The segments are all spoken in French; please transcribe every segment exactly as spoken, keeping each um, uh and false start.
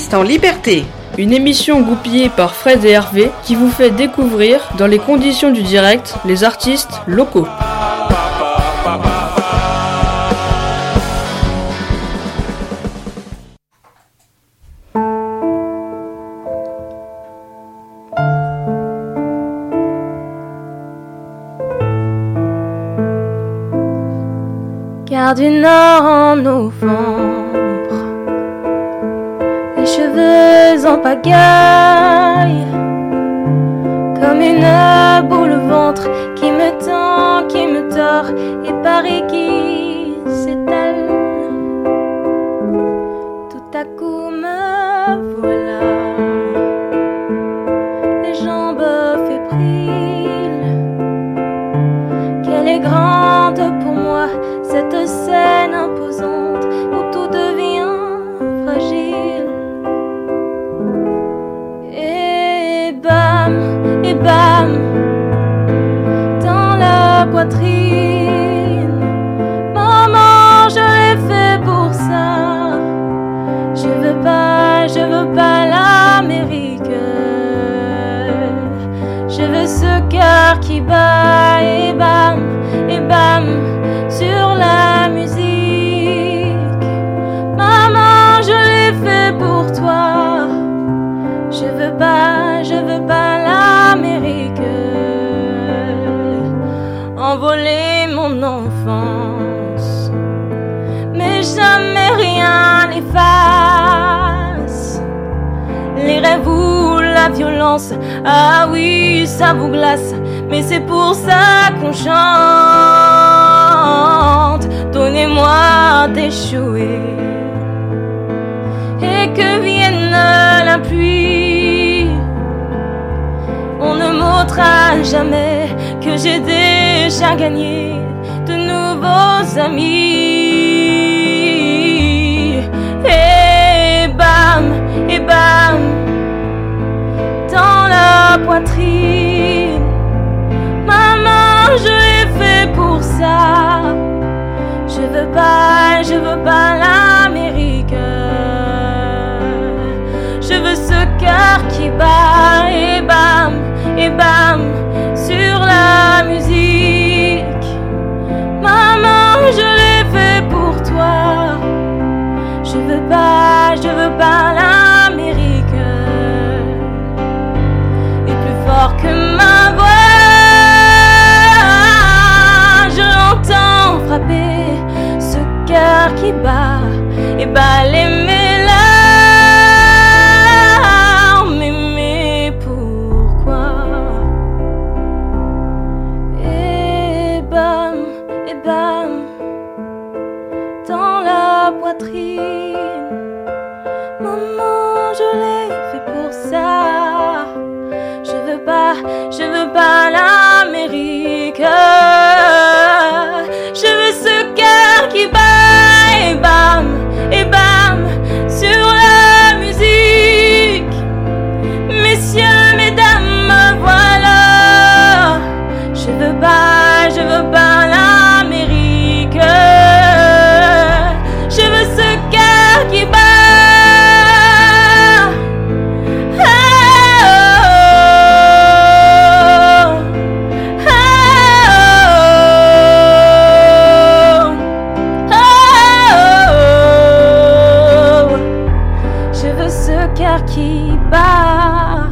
Artistes en liberté, une émission goupillée par Fred et Hervé qui vous fait découvrir, dans les conditions du direct, les artistes locaux. Gare du Nord en novembre, les cheveux en pagaille, comme une boule au ventre qui me tend, qui me tord, et Paris qui s'étale. Tout à coup me voilà, les jambes fébriles. Qu'elle est grande pour moi, cette scène imposante où tout devient fragile. Et bam, et bam, dans la poitrine. Maman, je l'ai fait pour ça. Je veux pas, je veux pas l'Amérique. Je veux ce cœur qui bat. Et bam, et bam, sur la musique. Maman, je l'ai fait pour toi. Je veux pas, je veux pas l'Amérique. Envoler mon enfance, mais jamais rien n'efface les rêves ou la violence. Ah oui, ça vous glace, mais c'est pour ça qu'on chante. Donnez-moi d'échouer et que vienne la pluie. On ne m'ôtera jamais que j'ai déjà gagné de nouveaux amis. Et bam, et bam, dans la poitrine. Maman, je l'ai fait pour ça. Je veux pas, je veux pas l'Amérique. Je veux ce cœur qui bat. Et bam, et bam, sur la musique. Maman, je l'ai fait pour toi. Je veux pas, je veux pas l'Amérique. Et plus fort que ma voix, je l'entends frapper ce cœur qui bat et balayer mes larmes. Mais pourquoi? Et bam, et bam, dans la poitrine. Maman, je l'ai fait pour ça. Je veux pas, je veux pas l'Amérique. Je veux ce cœur qui bat. Et bam, et bam, sur la musique. Messieurs, mesdames, me voilà. Je veux pas, je veux pas l'Amérique. Je veux ce cœur qui bat. Qui bat.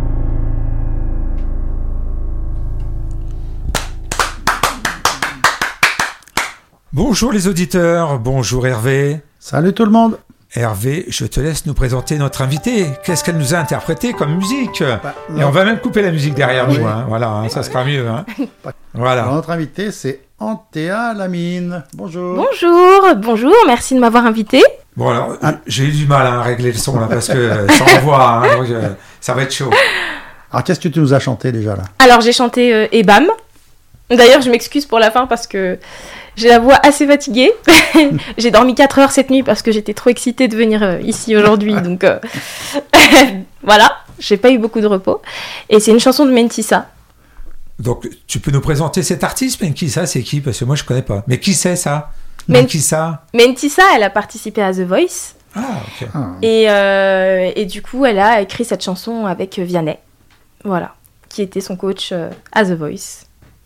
Bonjour les auditeurs, bonjour Hervé. Salut tout le monde. Hervé, je te laisse nous présenter notre invitée. Qu'est-ce qu'elle nous a interprété comme musique? Bah, Et on va même couper la musique derrière oui. nous, hein. Voilà, hein, ça sera mieux. Hein. Voilà. Alors, notre invitée, c'est Antea Lamine. Bonjour. Bonjour, bonjour, merci de m'avoir invité. Bon alors, ah. j'ai eu du mal hein, à régler le son là parce que ça envoie, hein, donc euh, ça va être chaud. Alors qu'est-ce que tu nous as chanté déjà là? Alors j'ai chanté euh, Et bam. D'ailleurs je m'excuse pour la fin parce que j'ai la voix assez fatiguée. J'ai dormi quatre heures cette nuit parce que j'étais trop excitée de venir euh, ici aujourd'hui. Donc euh, voilà, j'ai pas eu beaucoup de repos. Et c'est une chanson de Mentissa. Donc tu peux nous présenter cet artiste? Mentissa, c'est qui? Parce que moi je connais pas. Mais qui c'est ça? Men- Mentissa. Mentissa, elle a participé à The Voice. Ah, ok. Ah. Et, euh, et du coup, elle a écrit cette chanson avec Vianney, voilà, qui était son coach euh, à The Voice.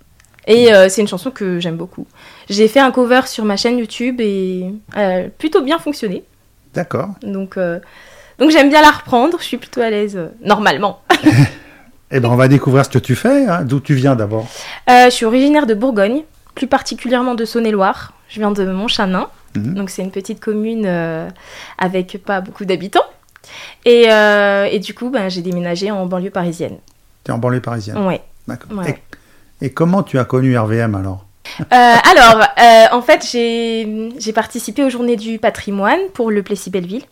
Et euh, c'est une chanson que j'aime beaucoup. J'ai fait un cover sur ma chaîne YouTube et elle a plutôt bien fonctionné. D'accord. Donc, euh, donc j'aime bien la reprendre, je suis plutôt à l'aise, euh, normalement. Eh ben, on va découvrir ce que tu fais. Hein. D'où tu viens d'abord? Euh, je suis originaire de Bourgogne, plus particulièrement de Saône-et-Loire. Je viens de Montchanin, Mhm. donc c'est une petite commune euh, avec pas beaucoup d'habitants. Et, euh, et du coup, ben, j'ai déménagé en banlieue parisienne. Tu es en banlieue parisienne. Ouais. D'accord. Ouais. Et, et comment tu as connu R V M alors? Euh, alors, euh, en fait, j'ai, j'ai participé aux Journées du patrimoine pour le Plessis-Belleville.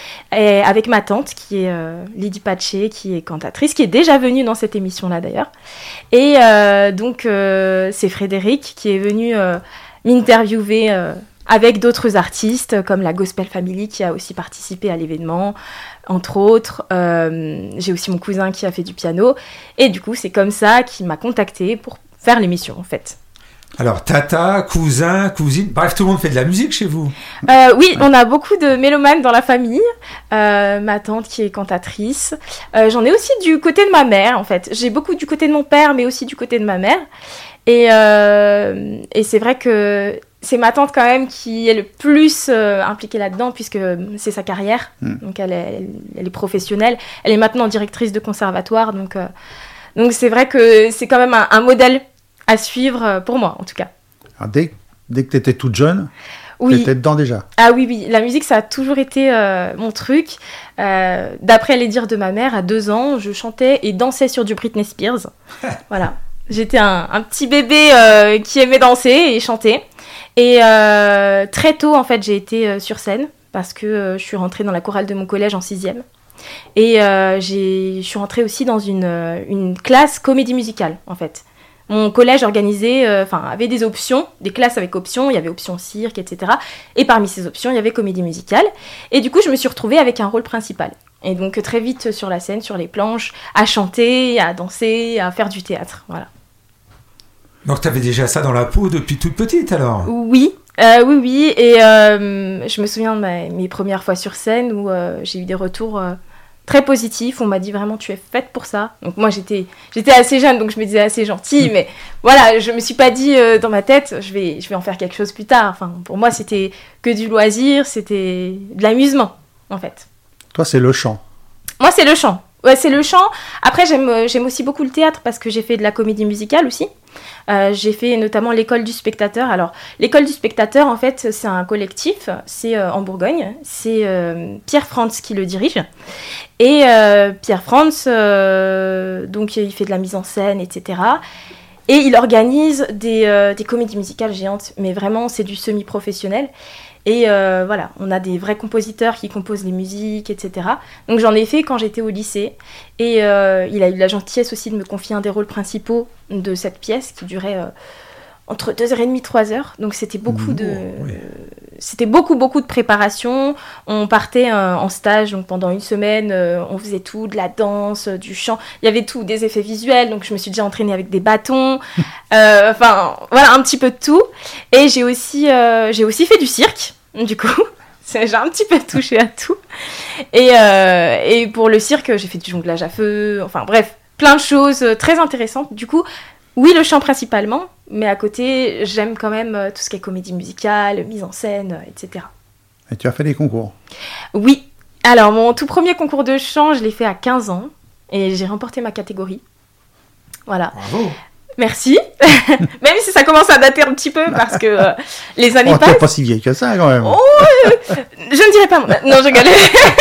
Et avec ma tante, qui est euh, Lydie Patché, qui est cantatrice, qui est déjà venue dans cette émission-là d'ailleurs. Et euh, donc, euh, c'est Frédéric qui est venu euh, m'interviewer euh, avec d'autres artistes, comme la Gospel Family, qui a aussi participé à l'événement, entre autres. Euh, j'ai aussi mon cousin qui a fait du piano. Et du coup, c'est comme ça qu'il m'a contactée pour faire l'émission, en fait. Alors, tata, cousin, cousine, bref, tout le monde fait de la musique chez vous. Euh, oui, on a beaucoup de mélomanes dans la famille. Euh, ma tante qui est cantatrice. Euh, j'en ai aussi du côté de ma mère, en fait. J'ai beaucoup du côté de mon père, mais aussi du côté de ma mère. Et, euh, et c'est vrai que c'est ma tante quand même qui est le plus euh, impliquée là-dedans, puisque c'est sa carrière. Mm. Donc elle est, elle, elle est professionnelle. Elle est maintenant directrice de conservatoire. Donc, euh, donc c'est vrai que c'est quand même un, un modèle à suivre pour moi, en tout cas. Alors, dès, dès que tu étais toute jeune, Oui. tu étais dedans déjà. Ah oui, oui, la musique, ça a toujours été euh, mon truc. Euh, d'après les dires de ma mère, à deux ans, je chantais et dansais sur du Britney Spears. Voilà. J'étais un, un petit bébé euh, qui aimait danser et chanter. Et euh, très tôt, en fait, j'ai été euh, sur scène parce que euh, je suis rentrée dans la chorale de mon collège en sixième. Et euh, j'ai, je suis rentrée aussi dans une, une classe comédie musicale, en fait. Mon collège organisait, enfin, euh, avait des options, des classes avec options, il y avait option cirque, et cetera. Et parmi ces options, il y avait comédie musicale. Et du coup, je me suis retrouvée avec un rôle principal. Et donc, très vite sur la scène, sur les planches, à chanter, à danser, à faire du théâtre, voilà. Donc, tu avais déjà ça dans la peau depuis toute petite, alors? Oui, euh, oui, oui. Et euh, je me souviens de ma, mes premières fois sur scène où euh, j'ai eu des retours... Euh, très positif, on m'a dit vraiment tu es faite pour ça. Donc moi j'étais, j'étais assez jeune, donc je me disais assez gentille, mais voilà, je me suis pas dit euh, dans ma tête je vais, je vais en faire quelque chose plus tard. Enfin, pour moi c'était que du loisir, c'était de l'amusement en fait. Toi, c'est le chant. Moi c'est le chant. Ouais, c'est le chant. Après j'aime, j'aime aussi beaucoup le théâtre parce que j'ai fait de la comédie musicale aussi. Euh, j'ai fait notamment l'école du spectateur. Alors l'école du spectateur en fait c'est un collectif, c'est euh, en Bourgogne, c'est euh, Pierre Frantz qui le dirige. Et euh, Pierre Frantz, euh, donc il fait de la mise en scène, et cetera. Et il organise des, euh, des comédies musicales géantes, mais vraiment c'est du semi-professionnel. Et euh, voilà, on a des vrais compositeurs qui composent les musiques, et cetera. Donc j'en ai fait quand j'étais au lycée. Et euh, il a eu la gentillesse aussi de me confier un des rôles principaux de cette pièce qui durait euh, entre deux heures trente, trois heures. Donc c'était beaucoup Mmh, de... oui. C'était beaucoup, beaucoup de préparation. On partait euh, en stage, donc pendant une semaine, euh, on faisait tout, de la danse, euh, du chant. Il y avait tout, des effets visuels, donc je me suis déjà entraînée avec des bâtons. Euh, Enfin, voilà, un petit peu de tout. Et j'ai aussi, euh, j'ai aussi fait du cirque, du coup. J'ai un petit peu touché à tout. Et, euh, et pour le cirque, j'ai fait du jonglage à feu. Enfin, bref, plein de choses très intéressantes. Du coup, oui, le chant principalement, mais à côté, j'aime quand même euh, tout ce qui est comédie musicale, mise en scène, euh, et cetera. Et tu as fait des concours. Oui. Alors, mon tout premier concours de chant, je l'ai fait à quinze ans, et j'ai remporté ma catégorie. Voilà. Bravo. Merci. Même si ça commence à dater un petit peu, parce que euh, les années Oh, t'es passent. pas si vieille que ça, quand même. Oh, euh, je ne dirais pas mon âge. Non, je rigole.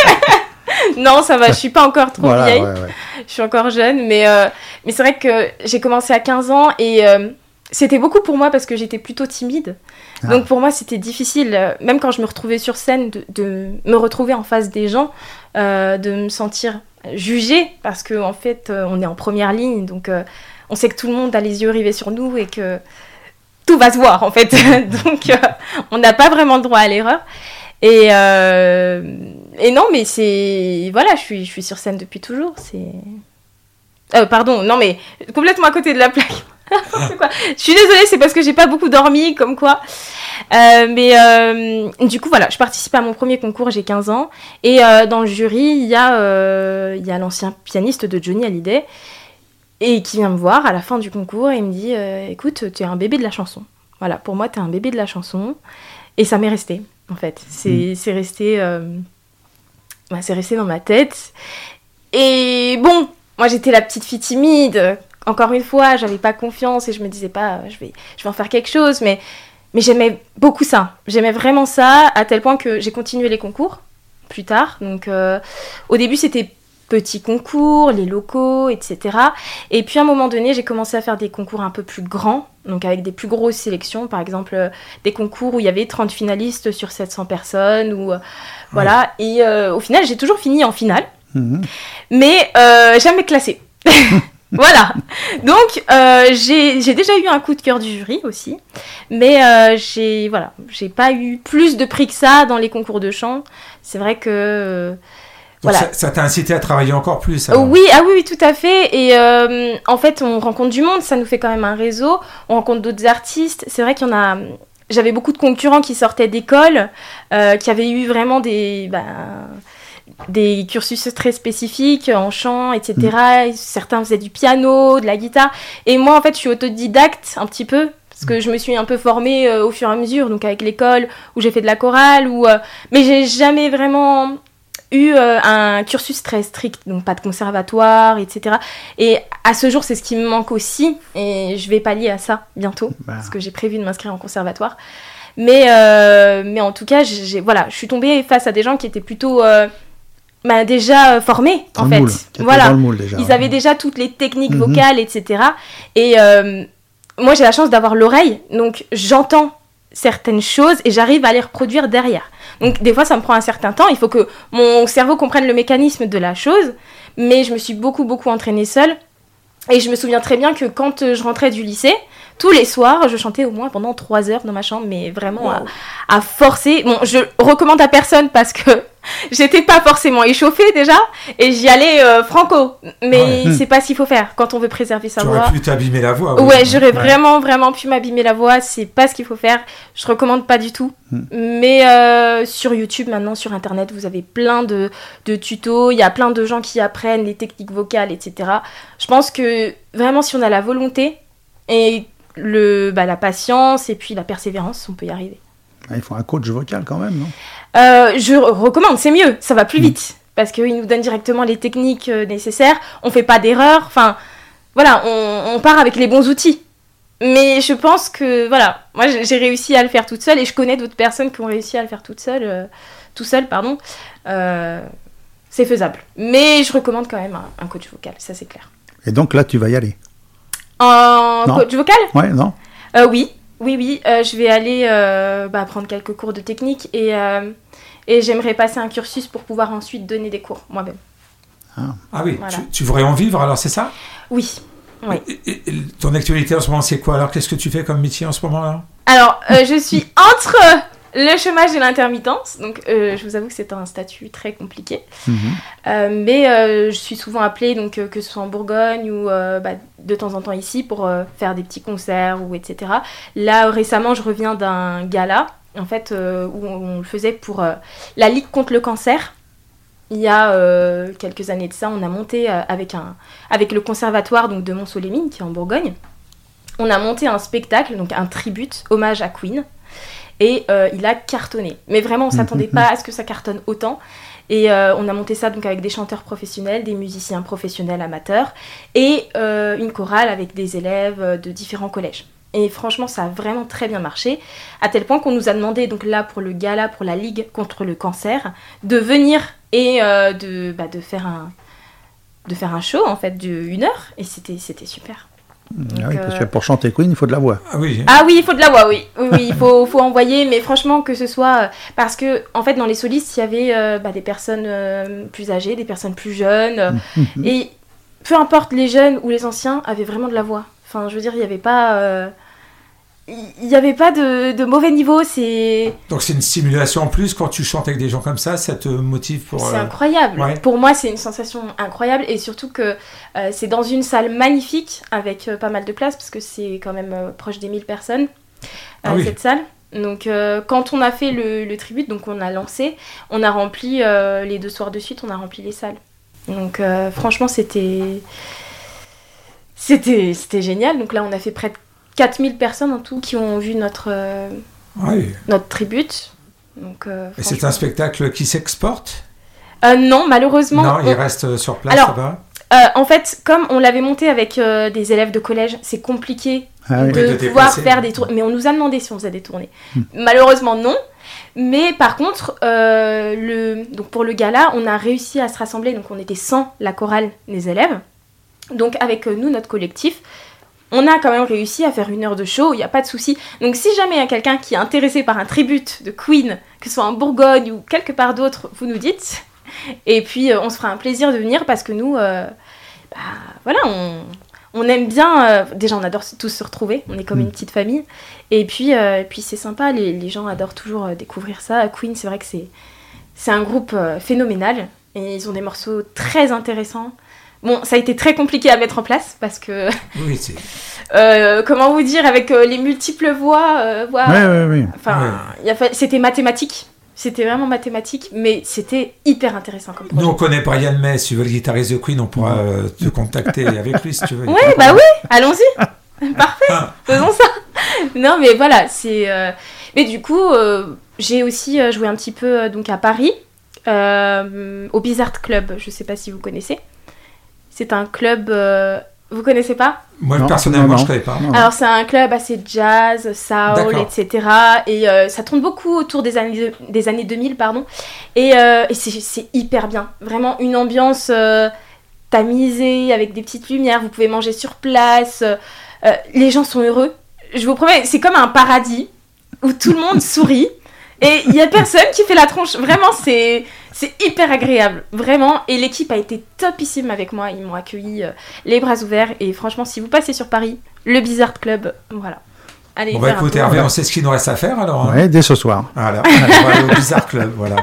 Non, ça va, je suis pas encore trop Voilà, vieille. ouais, ouais. Je suis encore jeune, mais, euh, mais c'est vrai que j'ai commencé à quinze ans et euh, c'était beaucoup pour moi parce que j'étais plutôt timide. Ah. Donc pour moi, c'était difficile, euh, même quand je me retrouvais sur scène, de, de me retrouver en face des gens, euh, de me sentir jugée parce qu'en en fait, euh, on est en première ligne, donc euh, on sait que tout le monde a les yeux rivés sur nous et que tout va se voir en fait. Donc euh, on n'a pas vraiment le droit à l'erreur. Et, euh, et non, mais c'est... Voilà, je suis, je suis sur scène depuis toujours, c'est... Euh, pardon, non mais complètement à côté de la plaque. C'est quoi ? Je suis désolée, c'est parce que j'ai pas beaucoup dormi, comme quoi. Euh, mais euh, du coup, voilà, je participe à mon premier concours, j'ai quinze ans. Et euh, dans le jury, il y, euh, y a l'ancien pianiste de Johnny Hallyday et qui vient me voir à la fin du concours et il me dit euh, « Écoute, tu es un bébé de la chanson. » Voilà, pour moi, tu es un bébé de la chanson. Et ça m'est resté, en fait. C'est, mmh. c'est, resté, euh, bah, c'est resté dans ma tête. Et bon, moi, j'étais la petite fille timide. Encore une fois, j'avais pas confiance et je me disais pas, je vais, je vais en faire quelque chose, mais, mais j'aimais beaucoup ça. J'aimais vraiment ça, à tel point que j'ai continué les concours plus tard. Donc, euh, au début, c'était petits concours, les locaux, et cetera. Et puis, à un moment donné, j'ai commencé à faire des concours un peu plus grands, donc avec des plus grosses sélections. Par exemple, euh, des concours où il y avait trente finalistes sur sept cents personnes. Ou, euh, oui. Voilà. Et euh, au final, j'ai toujours fini en finale, mmh. mais euh, jamais classée. Voilà, donc euh, j'ai, j'ai déjà eu un coup de cœur du jury aussi, mais euh, j'ai, voilà, j'ai pas eu plus de prix que ça dans les concours de chant. C'est vrai que... Euh, voilà. ça, ça t'a incité à travailler encore plus alors. Oui, ah oui, oui, tout à fait. Et euh, en fait, on rencontre du monde, ça nous fait quand même un réseau, on rencontre d'autres artistes. C'est vrai qu'il y en a... J'avais beaucoup de concurrents qui sortaient d'école, euh, qui avaient eu vraiment des... Bah, des cursus très spécifiques en chant, et cetera. Mmh. Certains faisaient du piano, de la guitare. Et moi, en fait, je suis autodidacte un petit peu, parce que je me suis un peu formée euh, au fur et à mesure, donc avec l'école, où j'ai fait de la chorale, où, euh, mais j'ai jamais vraiment eu euh, un cursus très strict, donc pas de conservatoire, et cetera. Et à ce jour, c'est ce qui me manque aussi, et je vais pallier à ça bientôt, bah. parce que j'ai prévu de m'inscrire en conservatoire. Mais, euh, mais en tout cas, j'ai, voilà, je suis tombée face à des gens qui étaient plutôt... Euh, Bah, déjà euh, formés en fait, moule, voilà, dans le moule, déjà, ils ouais. avaient déjà toutes les techniques mm-hmm. vocales, et cetera. Et euh, moi j'ai la chance d'avoir l'oreille, donc j'entends certaines choses et j'arrive à les reproduire derrière. Donc des fois ça me prend un certain temps, il faut que mon cerveau comprenne le mécanisme de la chose, mais je me suis beaucoup beaucoup entraînée seule. Et je me souviens très bien que quand je rentrais du lycée, tous les soirs, je chantais au moins pendant trois heures dans ma chambre, mais vraiment wow. à, à forcer. Bon, je recommande à personne parce que j'étais pas forcément échauffée déjà, et j'y allais euh, franco. Mais ouais. c'est pas ce qu'il faut faire quand on veut préserver sa tu voix. Tu aurais pu t'abîmer la voix. Oui. Ouais, j'aurais ouais. vraiment, vraiment pu m'abîmer la voix. C'est pas ce qu'il faut faire. Je recommande pas du tout. Mm. Mais euh, sur YouTube, maintenant, sur Internet, vous avez plein de, de tutos. Il y a plein de gens qui apprennent les techniques vocales, et cetera. Je pense que vraiment, si on a la volonté et le, bah, la patience et puis la persévérance, on peut y arriver. Ah, il faut un coach vocal quand même, non ? euh, Je recommande, c'est mieux, ça va plus mmh. vite, parce qu'il nous donne directement les techniques euh, nécessaires, on fait pas d'erreurs, enfin, voilà, on, on part avec les bons outils. Mais je pense que, voilà, moi j'ai réussi à le faire toute seule, et je connais d'autres personnes qui ont réussi à le faire toute seule, euh, tout seul, pardon, euh, c'est faisable. Mais je recommande quand même un, un coach vocal, ça c'est clair. Et donc là, tu vas y aller ? En non. coach vocal ? Ouais, non. Euh, oui, oui, oui. Euh, je vais aller euh, bah, prendre quelques cours de technique et, euh, et j'aimerais passer un cursus pour pouvoir ensuite donner des cours moi-même. Ah, ah oui, voilà. tu, tu voudrais en vivre alors, c'est ça ? Oui. oui. Et, et, et ton actualité en ce moment, c'est quoi alors ? Qu'est-ce que tu fais comme métier en ce moment là ? Alors, euh, je suis entre le chômage et l'intermittence, donc euh, je vous avoue que c'est un statut très compliqué. Mmh. Euh, mais euh, je suis souvent appelée, donc, euh, que ce soit en Bourgogne ou euh, bah, de temps en temps ici pour euh, faire des petits concerts ou et cetera. Là, euh, récemment, je reviens d'un gala, en fait, euh, où on, on le faisait pour euh, la Ligue contre le cancer. Il y a euh, quelques années de ça, on a monté euh, avec, un, avec le conservatoire donc, de Mont-Solémine, qui est en Bourgogne. On a monté un spectacle, donc un tribute, hommage à Queen. Et euh, il a cartonné. Mais vraiment, on ne s'attendait pas à ce que ça cartonne autant. Et euh, on a monté ça donc, avec des chanteurs professionnels, des musiciens professionnels amateurs, et euh, une chorale avec des élèves de différents collèges. Et franchement, ça a vraiment très bien marché, à tel point qu'on nous a demandé, donc là, pour le gala, pour la Ligue contre le cancer, de venir et euh, de, bah, de, faire un, de faire un show, en fait, d'une heure. Et c'était, c'était super. Donc, ah oui, parce que pour chanter Queen, il faut de la voix. Ah oui, ah oui il faut de la voix, oui. Oui, oui il faut, faut envoyer, mais franchement, que ce soit... Parce que, en fait, dans les solistes, il y avait euh, bah, des personnes euh, plus âgées, des personnes plus jeunes. Euh, et peu importe, les jeunes ou les anciens avaient vraiment de la voix. Enfin, je veux dire, il n'y avait pas... Euh, il n'y avait pas de, de mauvais niveau, c'est... Donc c'est une stimulation en plus, quand tu chantes avec des gens comme ça, ça te motive pour... C'est euh... incroyable. Ouais. Pour moi, c'est une sensation incroyable, et surtout que euh, c'est dans une salle magnifique, avec euh, pas mal de place, parce que c'est quand même euh, proche des mille personnes, euh, ah oui. cette salle. Donc euh, quand on a fait le, le tribute, donc on a lancé, on a rempli euh, les deux soirs de suite, on a rempli les salles. Donc euh, franchement c'était... C'était, c'était génial. Donc là on a fait près de quatre mille personnes en tout qui ont vu notre, euh, oui. notre tribute. Donc, euh, Et c'est un spectacle qui s'exporte ? euh, Non, malheureusement. Non, on... il reste sur place Alors, là-bas euh, en fait, comme on l'avait monté avec euh, des élèves de collège, c'est compliqué Ah oui. de, de pouvoir déplacer. faire des tournées. Mais on nous a demandé si on faisait des tournées. Hmm. Malheureusement, non. Mais par contre, euh, le... donc pour le gala, on a réussi à se rassembler. Donc on était cent, la chorale, les élèves. Donc avec euh, nous, notre collectif, on a quand même réussi à faire une heure de show, il n'y a pas de souci. Donc si jamais il y a quelqu'un qui est intéressé par un tribute de Queen, que ce soit en Bourgogne ou quelque part d'autre, vous nous dites. Et puis euh, on se fera un plaisir de venir parce que nous, euh, bah, voilà, on, on aime bien... Euh, déjà, on adore tous se retrouver, on est comme mmh. une petite famille. Et puis, euh, puis c'est sympa, les, les gens adorent toujours euh, découvrir ça. Queen, c'est vrai que c'est, c'est un groupe euh, phénoménal et ils ont des morceaux très intéressants. Bon, ça a été très compliqué à mettre en place parce que... Oui, c'est... Euh, comment vous dire, avec euh, les multiples voix... Euh, voix oui, oui, oui. Enfin, ouais. y a fait, c'était mathématique. C'était vraiment mathématique, mais c'était hyper intéressant comme projet. Nous, on connaît Brian May. Si tu veux le guitariste de Queen, on pourra euh, te contacter avec lui si tu veux. Oui, bah oui, allons-y. Parfait, faisons ça. Non, mais voilà, c'est... Euh... Mais du coup, euh, j'ai aussi euh, joué un petit peu euh, donc à Paris, euh, au Bizarre Club. Je sais pas si vous connaissez. C'est un club... Euh... Vous connaissez pas ? Moi, non, personnellement, non, non. je connais pas. Non. Alors, c'est un club assez jazz, soul, D'accord. et cetera. Et euh, ça tourne beaucoup autour des années, des années deux mille, pardon. Et, euh, et c'est, c'est hyper bien. Vraiment une ambiance euh, tamisée, avec des petites lumières. Vous pouvez manger sur place. Euh, les gens sont heureux. Je vous promets, c'est comme un paradis où tout le monde sourit. Et il n'y a personne qui fait la tronche. Vraiment, c'est, c'est hyper agréable. Vraiment. Et l'équipe a été topissime avec moi. Ils m'ont accueilli euh, les bras ouverts. Et franchement, si vous passez sur Paris, le Bizarre Club, voilà. Allez, on va écouter Hervé, on sait ce qu'il nous reste à faire alors. Hein. Oui, dès ce soir. Voilà, on va aller au Bizarre Club, voilà.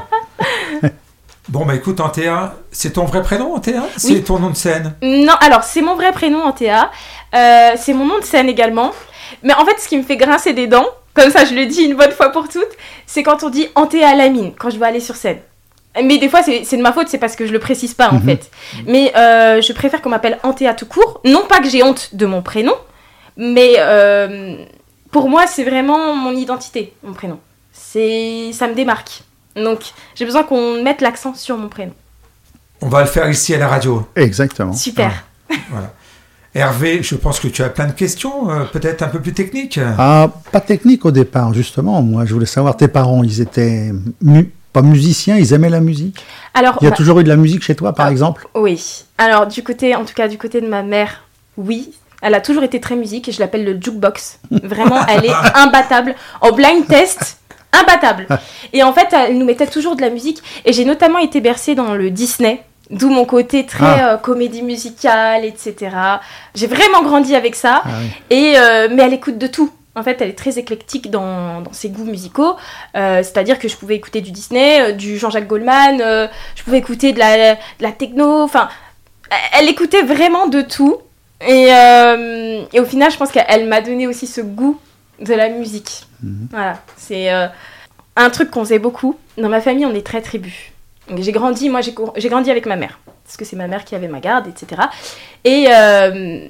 Bon, bah écoute, Antea, c'est ton vrai prénom, Antea ? C'est oui. ton nom de scène ? Non, alors, c'est mon vrai prénom, Antea. Euh, c'est mon nom de scène également. Mais en fait, ce qui me fait grincer des dents, comme ça je le dis une bonne fois pour toutes, c'est quand on dit Antea Lamine, quand je veux aller sur scène. Mais des fois, c'est, c'est de ma faute, c'est parce que je le précise pas, en mm-hmm. fait. Mais euh, je préfère qu'on m'appelle Antea tout court. Non pas que j'ai honte de mon prénom, mais euh, pour moi, c'est vraiment mon identité, mon prénom. C'est, ça me démarque. Donc, j'ai besoin qu'on mette l'accent sur mon prénom. On va le faire ici à la radio. Exactement. Super. Ah, voilà. Hervé, je pense que tu as plein de questions, euh, peut-être un peu plus techniques. Ah, pas technique au départ, justement. Moi, je voulais savoir, tes parents, ils étaient mu- pas musiciens, ils aimaient la musique ? Alors, il y a bah, toujours eu de la musique chez toi, par ah, exemple ? Oui. Alors, du côté, en tout cas, du côté de ma mère, oui. Elle a toujours été très musique et je l'appelle le jukebox. Vraiment, elle est imbattable. En blind test, imbattable. Et en fait, elle nous mettait toujours de la musique. Et j'ai notamment été bercée dans le Disney. D'où mon côté très ah. euh, comédie musicale, et cetera. J'ai vraiment grandi avec ça. Ah oui. Et, euh, mais elle écoute de tout. En fait, elle est très éclectique dans, dans ses goûts musicaux. Euh, c'est-à-dire que je pouvais écouter du Disney, euh, du Jean-Jacques Goldman, euh, je pouvais écouter de la, de la techno. Enfin, elle écoutait vraiment de tout. Et, euh, et au final, je pense qu'elle m'a donné aussi ce goût de la musique. Mmh. Voilà. C'est euh, un truc qu'on faisait beaucoup. Dans ma famille, on est très tribu. Donc, j'ai grandi, moi j'ai, j'ai grandi avec ma mère, parce que c'est ma mère qui avait ma garde, et cetera. Et euh,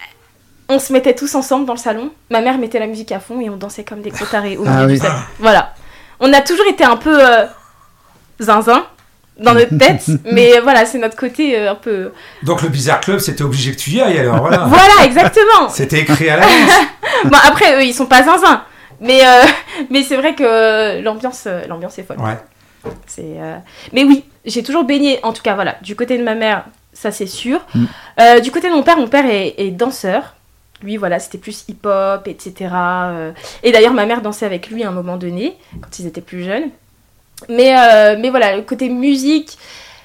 on se mettait tous ensemble dans le salon, ma mère mettait la musique à fond et on dansait comme des gros tarés au milieu ah, du oui. salon. Voilà. On a toujours été un peu euh, zinzin dans notre tête, mais voilà, c'est notre côté euh, un peu... Donc le Bizarre Club, c'était obligé que tu y ailles alors, voilà. Voilà, exactement. C'était écrit à l'avance. Bon, après, eux, ils sont pas zinzin, mais, euh, mais c'est vrai que l'ambiance, euh, l'ambiance est folle. Ouais. C'est, euh... Mais oui, j'ai toujours baigné, en tout cas, voilà, du côté de ma mère, ça c'est sûr. Mm. Euh, du côté de mon père, mon père est, est danseur. Lui, voilà, c'était plus hip-hop, et cetera. Euh... Et d'ailleurs, ma mère dansait avec lui à un moment donné, quand ils étaient plus jeunes. Mais, euh... mais voilà, le côté musique,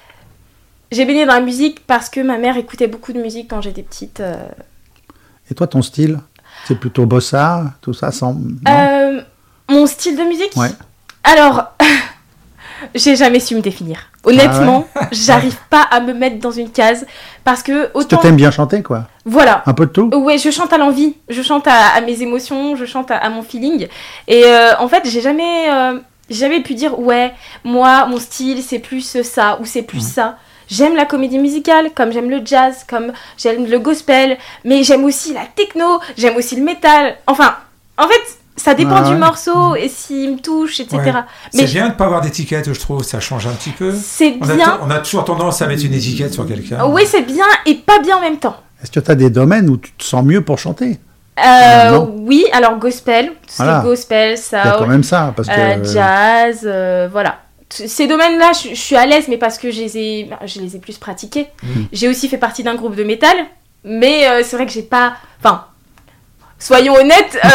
j'ai baigné dans la musique parce que ma mère écoutait beaucoup de musique quand j'étais petite. Euh... Et toi, ton style ? C'est plutôt bossa, tout ça, sans... euh... Mon style de musique ? Ouais. Alors... J'ai jamais su me définir. Honnêtement, ah ouais. J'arrive pas à me mettre dans une case parce que autant. Tu t'aimes bien chanter, quoi. Voilà. Un peu de tout. Ouais, je chante à l'envie, je chante à, à mes émotions, je chante à, à mon feeling. Et euh, en fait, j'ai jamais, euh, j'ai jamais pu dire ouais, moi, mon style, c'est plus ça ou c'est plus mmh. ça. J'aime la comédie musicale, comme j'aime le jazz, comme j'aime le gospel, mais j'aime aussi la techno, j'aime aussi le métal. Enfin, en fait, ça dépend ah, du ouais. morceau et s'il me touche, et cetera. Ouais. Mais c'est bien de ne pas avoir d'étiquette, je trouve, ça change un petit peu. C'est on bien. A t- on a toujours tendance à mettre une étiquette sur quelqu'un. Oui, c'est bien et pas bien en même temps. Est-ce que tu as des domaines où tu te sens mieux pour chanter ? Euh, oui, alors gospel, tout ce voilà. qui est gospel, soul, il y a quand même ça, parce que... euh, jazz, euh, voilà. Ces domaines-là, je, je suis à l'aise, mais parce que je les ai, je les ai plus pratiqués. Mmh. J'ai aussi fait partie d'un groupe de métal, mais euh, c'est vrai que j'ai pas... Enfin, soyons honnêtes, euh...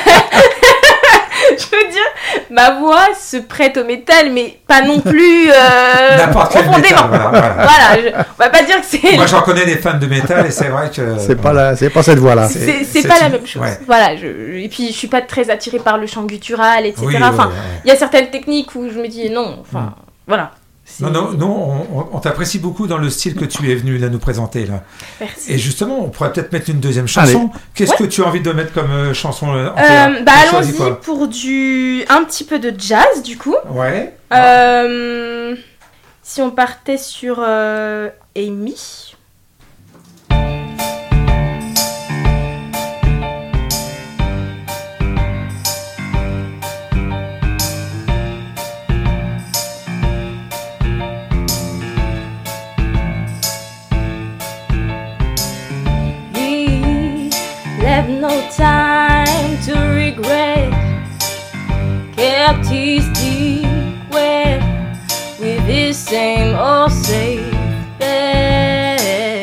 je veux dire, ma voix se prête au métal, mais pas non plus euh, n'importe quel métal, voilà, voilà. Voilà, je, on va pas dire que c'est... Moi, j'en connais des fans de métal, et c'est vrai que... C'est pas, la, c'est pas cette voix-là. C'est, c'est, c'est, c'est pas une... la même chose. Ouais. Voilà, je, et puis, je suis pas très attirée par le chant guttural, et cetera. Oui, enfin, il ouais, ouais. y a certaines techniques où je me dis non, enfin, mm. voilà. C'est... Non, non, non on, on t'apprécie beaucoup dans le style que tu es venu là nous présenter. Là. Merci. Et justement, on pourrait peut-être mettre une deuxième chanson. Allez. Qu'est-ce ouais. que tu as envie de mettre comme euh, chanson euh, euh, bah allons-y pour du un petit peu de jazz du coup. Ouais. Euh, si on partait sur euh, Amy. Left no time to regret. Kept his secret with his same old safe bet.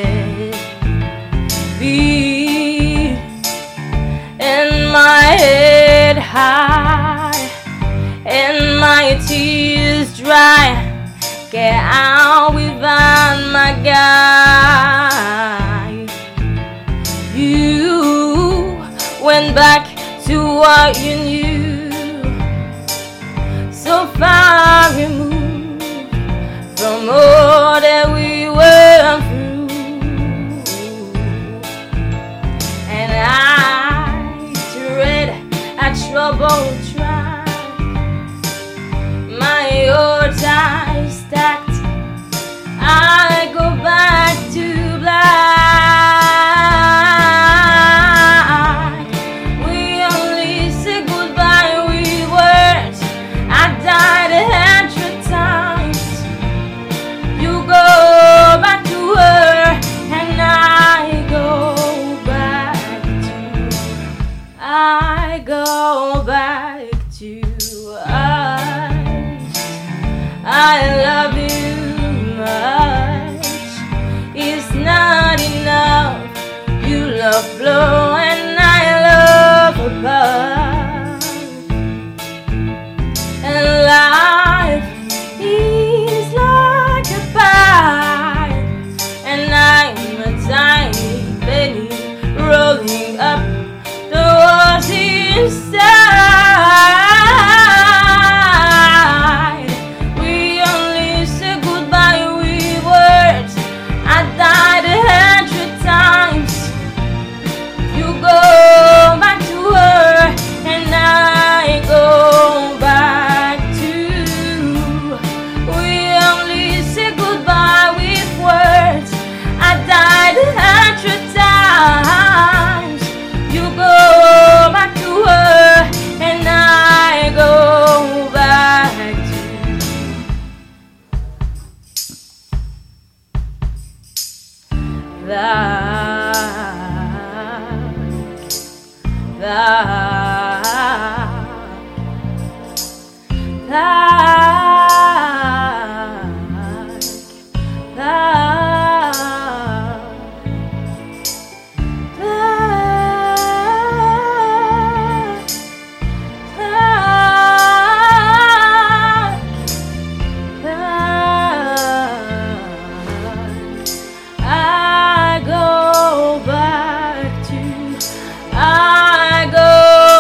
Be and my head high and my tears dry. Get out without my guy. You went back to what you knew, so far removed from all that we were through. And I tread a troubled track, my old eyes stacked. I go back to black. I love you much. It's not enough. You love below and I love above. And life is like a pie, and I'm a tiny penny rolling up the walls inside. I go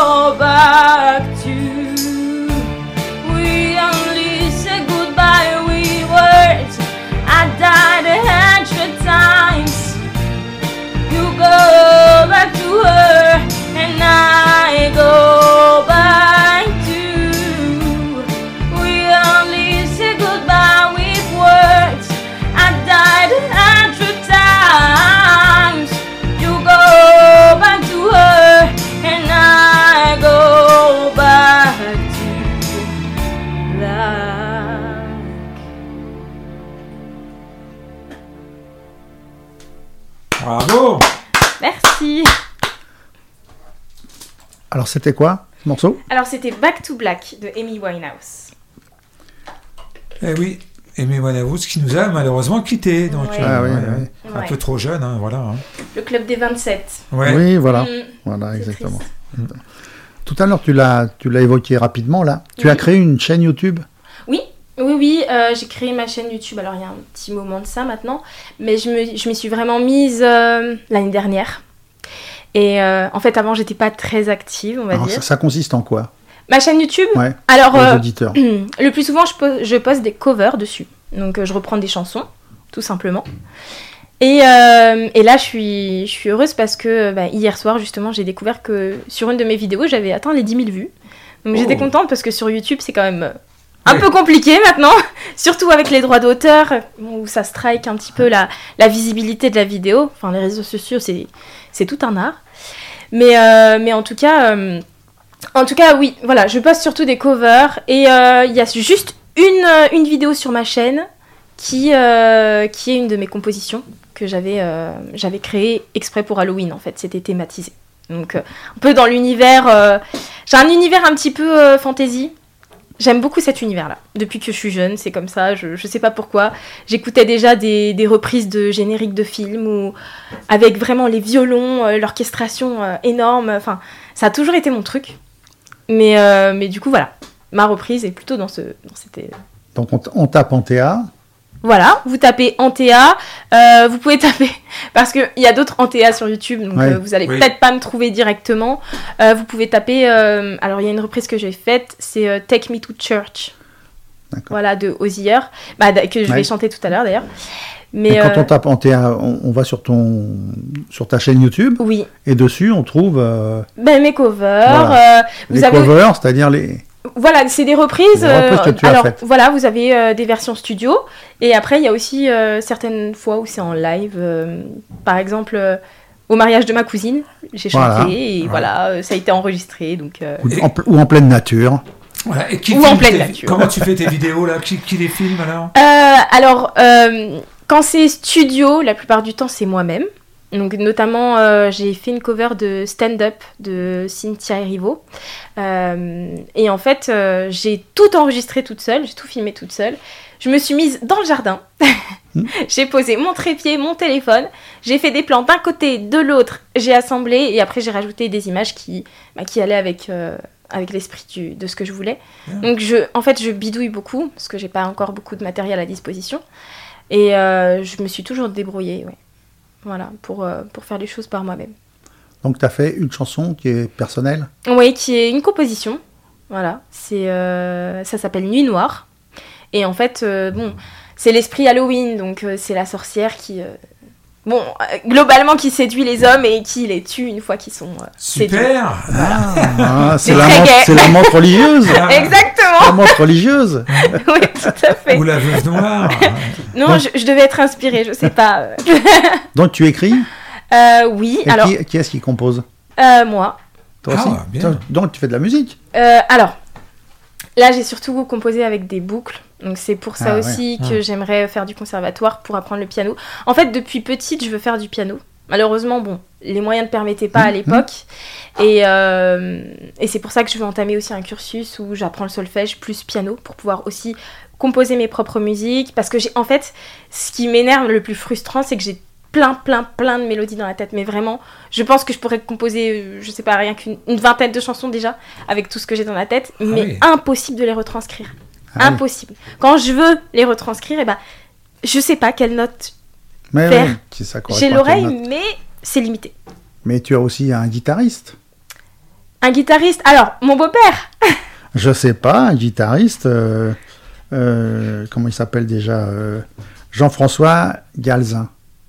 Alors, c'était quoi, ce morceau? Alors, c'était Back to Black de Amy Winehouse. Eh oui, Amy Winehouse qui nous a malheureusement quittés. Donc, Ouais. euh, Ah oui, ouais, oui. un Ouais. peu trop jeune, hein, voilà. hein. Le club des vingt-sept. Ouais. Oui, voilà. Mm. Voilà, C'est exactement. triste. Tout à l'heure, tu l'as, tu l'as évoqué rapidement, là. Tu Oui. as créé une chaîne YouTube? Oui, oui, oui, euh, j'ai créé ma chaîne YouTube, alors il y a un petit moment de ça maintenant, mais je me, je m'y suis vraiment mise euh, l'année dernière. Et euh, en fait, avant, j'étais pas très active, on va Alors, dire. ça, ça consiste en quoi? Ma chaîne YouTube, Ouais, alors pour les euh, auditeurs. le plus souvent, je, pose, je poste des covers dessus. Donc, euh, je reprends des chansons, tout simplement. Et, euh, et là, je suis, je suis heureuse parce que bah, hier soir, justement, j'ai découvert que sur une de mes vidéos, j'avais atteint les dix mille vues. Donc, j'étais Oh. contente parce que sur YouTube, c'est quand même euh, un Ouais. peu compliqué maintenant, surtout avec les droits d'auteur, où ça strike un petit peu la, la visibilité de la vidéo. Enfin, les réseaux sociaux, c'est, c'est tout un art. Mais, euh, mais en tout cas, euh, en tout cas, oui, voilà, je poste surtout des covers et euh, il y a juste une, euh, une vidéo sur ma chaîne qui, euh, qui est une de mes compositions que j'avais, euh, j'avais créée exprès pour Halloween, en fait, c'était thématisé. Donc, euh, un peu dans l'univers, euh, j'ai un univers un petit peu euh, fantasy. J'aime beaucoup cet univers-là. Depuis que je suis jeune, c'est comme ça, je, je sais pas pourquoi. J'écoutais déjà des, des reprises de génériques de films où, avec vraiment les violons, euh, l'orchestration euh, énorme. Enfin, ça a toujours été mon truc. Mais, euh, mais du coup, voilà. Ma reprise est plutôt dans ce. Dans cette... Donc, on, t- on tape en Théa. Voilà, vous tapez Antea. Euh, vous pouvez taper. Parce qu'il y a d'autres Antea sur YouTube, donc Ouais. euh, vous allez Oui. peut-être pas me trouver directement. Euh, vous pouvez taper. euh, alors, il y a une reprise que j'ai faite, c'est euh, Take Me to Church. D'accord. Voilà, de Hozier, bah, d- que je Ouais. vais chanter tout à l'heure d'ailleurs. Mais Mais quand euh, on tape en Théa, on, on va sur, ton, sur ta chaîne YouTube. oui, Et dessus, on trouve euh, ben, mes covers. Voilà. euh, vous les avez, covers, c'est-à-dire les... voilà, c'est des reprises. Des reprises que tu as alors faites. voilà, vous avez euh, des versions studio et après il y a aussi euh, certaines fois où c'est en live. euh, par exemple, euh, au mariage de ma cousine, j'ai chanté Voilà. et Ouais. voilà, euh, ça a été enregistré. Donc euh, Ou, en, pl- ou en pleine nature. Voilà. Et qui Ou filme en pleine tes- nature. Comment tu fais tes vidéos là qui, qui les filme alors? Euh, alors, euh, quand c'est studio, la plupart du temps, c'est moi-même. Donc, notamment, euh, j'ai fait une cover de Stand Up de Cynthia Erivo. Euh, et en fait, euh, j'ai tout enregistré toute seule, j'ai tout filmé toute seule. Je me suis mise dans le jardin. J'ai posé mon trépied, mon téléphone. J'ai fait des plans d'un côté, de l'autre. J'ai assemblé et après, j'ai rajouté des images qui, bah, qui allaient avec... euh, avec l'esprit du, de ce que je voulais. Bien. Donc, je, en fait, je bidouille beaucoup, parce que j'ai pas encore beaucoup de matériel à disposition. Et euh, je me suis toujours débrouillée, ouais. Voilà, pour, euh, pour faire les choses par moi-même. Donc, tu as fait une chanson qui est personnelle. Oui, qui est une composition. Voilà, c'est, euh, ça s'appelle Nuit Noire. Et en fait, euh, bon, c'est l'esprit Halloween, donc euh, c'est la sorcière qui... euh, bon, euh, globalement, qui séduit les hommes et qui les tue une fois qu'ils sont euh, séduits. Super. Ah, c'est C'est la, très montre- gai. c'est la montre religieuse. Ah, Exactement. La montre religieuse. Oui, tout à fait. Ou la veuve noire. Non, je, je devais être inspirée, je sais pas. euh. Donc, tu écris. Euh, oui, Et alors, qui, qui est-ce qui compose? euh, moi. Toi Ah, aussi. bien. Toi- Donc, tu fais de la musique. Euh, alors, là, j'ai surtout composé avec des boucles. Donc, c'est pour ça Ah, aussi ouais. que Ah. j'aimerais faire du conservatoire pour apprendre le piano. En fait, depuis petite, je veux faire du piano. Malheureusement, bon, les moyens ne permettaient pas à Mmh, l'époque. Et, euh, et c'est pour ça que je veux entamer aussi un cursus où j'apprends le solfège plus piano pour pouvoir aussi composer mes propres musiques. Parce que, j'ai, en fait, ce qui m'énerve le plus frustrant, c'est que j'ai plein, plein, plein de mélodies dans la tête. Mais vraiment, je pense que je pourrais composer, euh, je sais pas, rien qu'une une vingtaine de chansons déjà, avec tout ce que j'ai dans la tête. mais oui. impossible de les retranscrire. Ah oui. Impossible. Quand je veux les retranscrire, eh ben, je sais pas quelle note. Mais faire. oui, qui- ça correspond J'ai à quelle l'oreille, note. mais c'est limité. Mais tu as aussi un guitariste. Un guitariste. Alors, mon beau-père. Je sais pas, un guitariste. euh, euh, comment il s'appelle déjà euh, Jean-François Galzin.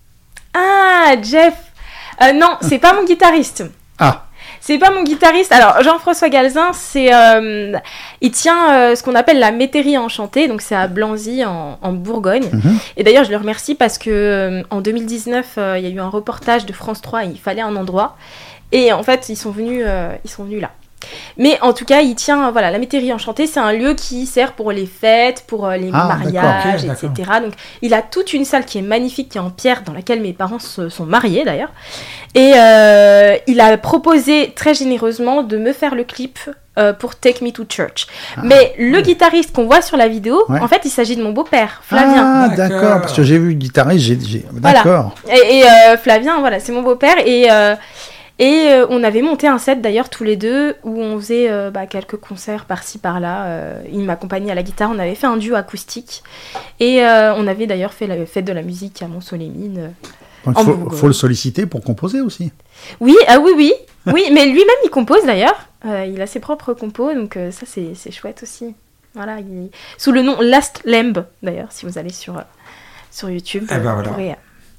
Ah, Jeff. Euh, non, c'est pas mon guitariste. Ah, C'est pas mon guitariste. Alors, Jean-François Galzin, c'est, euh, il tient euh, ce qu'on appelle la métairie enchantée. Donc, c'est à Blanzy, en, en Bourgogne. mhm. Et d'ailleurs, je le remercie parce que euh, en deux mille dix-neuf, euh, il y a eu un reportage de France trois. Il fallait un endroit. Et en fait, ils sont venus, euh, ils sont venus là. Mais en tout cas, il tient, voilà, la métairie enchantée, c'est un lieu qui sert pour les fêtes, pour euh, les Ah, mariages, d'accord, ok, et cetera. Donc, il a toute une salle qui est magnifique, qui est en pierre, dans laquelle mes parents se sont mariés d'ailleurs. Et euh, il a proposé très généreusement de me faire le clip euh, pour Take Me to Church. Ah, Mais le guitariste qu'on voit sur la vidéo, Ouais. en fait, il s'agit de mon beau-père, Flavien. Ah, D'accord. d'accord, parce que j'ai vu le guitariste, j'ai, j'ai... Voilà. D'accord. Et, et, euh, Flavien, voilà, c'est mon beau-père. Et, euh, et euh, on avait monté un set d'ailleurs tous les deux où on faisait euh, bah, quelques concerts par-ci par-là. Euh, il m'accompagnait à la guitare. On avait fait un duo acoustique. Et euh, on avait d'ailleurs fait la fête de la musique à Mont-Solémine. Donc, En il faut, Bourgogne. faut le solliciter pour composer aussi. Oui, ah oui, oui. Oui, mais lui-même, il compose d'ailleurs. Euh, il a ses propres compos. Donc euh, ça, c'est, c'est chouette aussi. Voilà, il... Sous le nom Last Lamb, d'ailleurs, si vous allez sur, euh, sur YouTube. Eh ben vous voilà. pourrez, euh,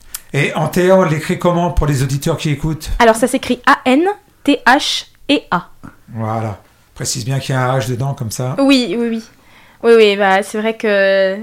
Et Antea, on l'écrit comment pour les auditeurs qui écoutent? Alors, ça s'écrit A N T H E A. Voilà. Précise bien qu'il y a un H dedans, comme ça. Oui, oui, oui. Oui, oui, bah, c'est vrai que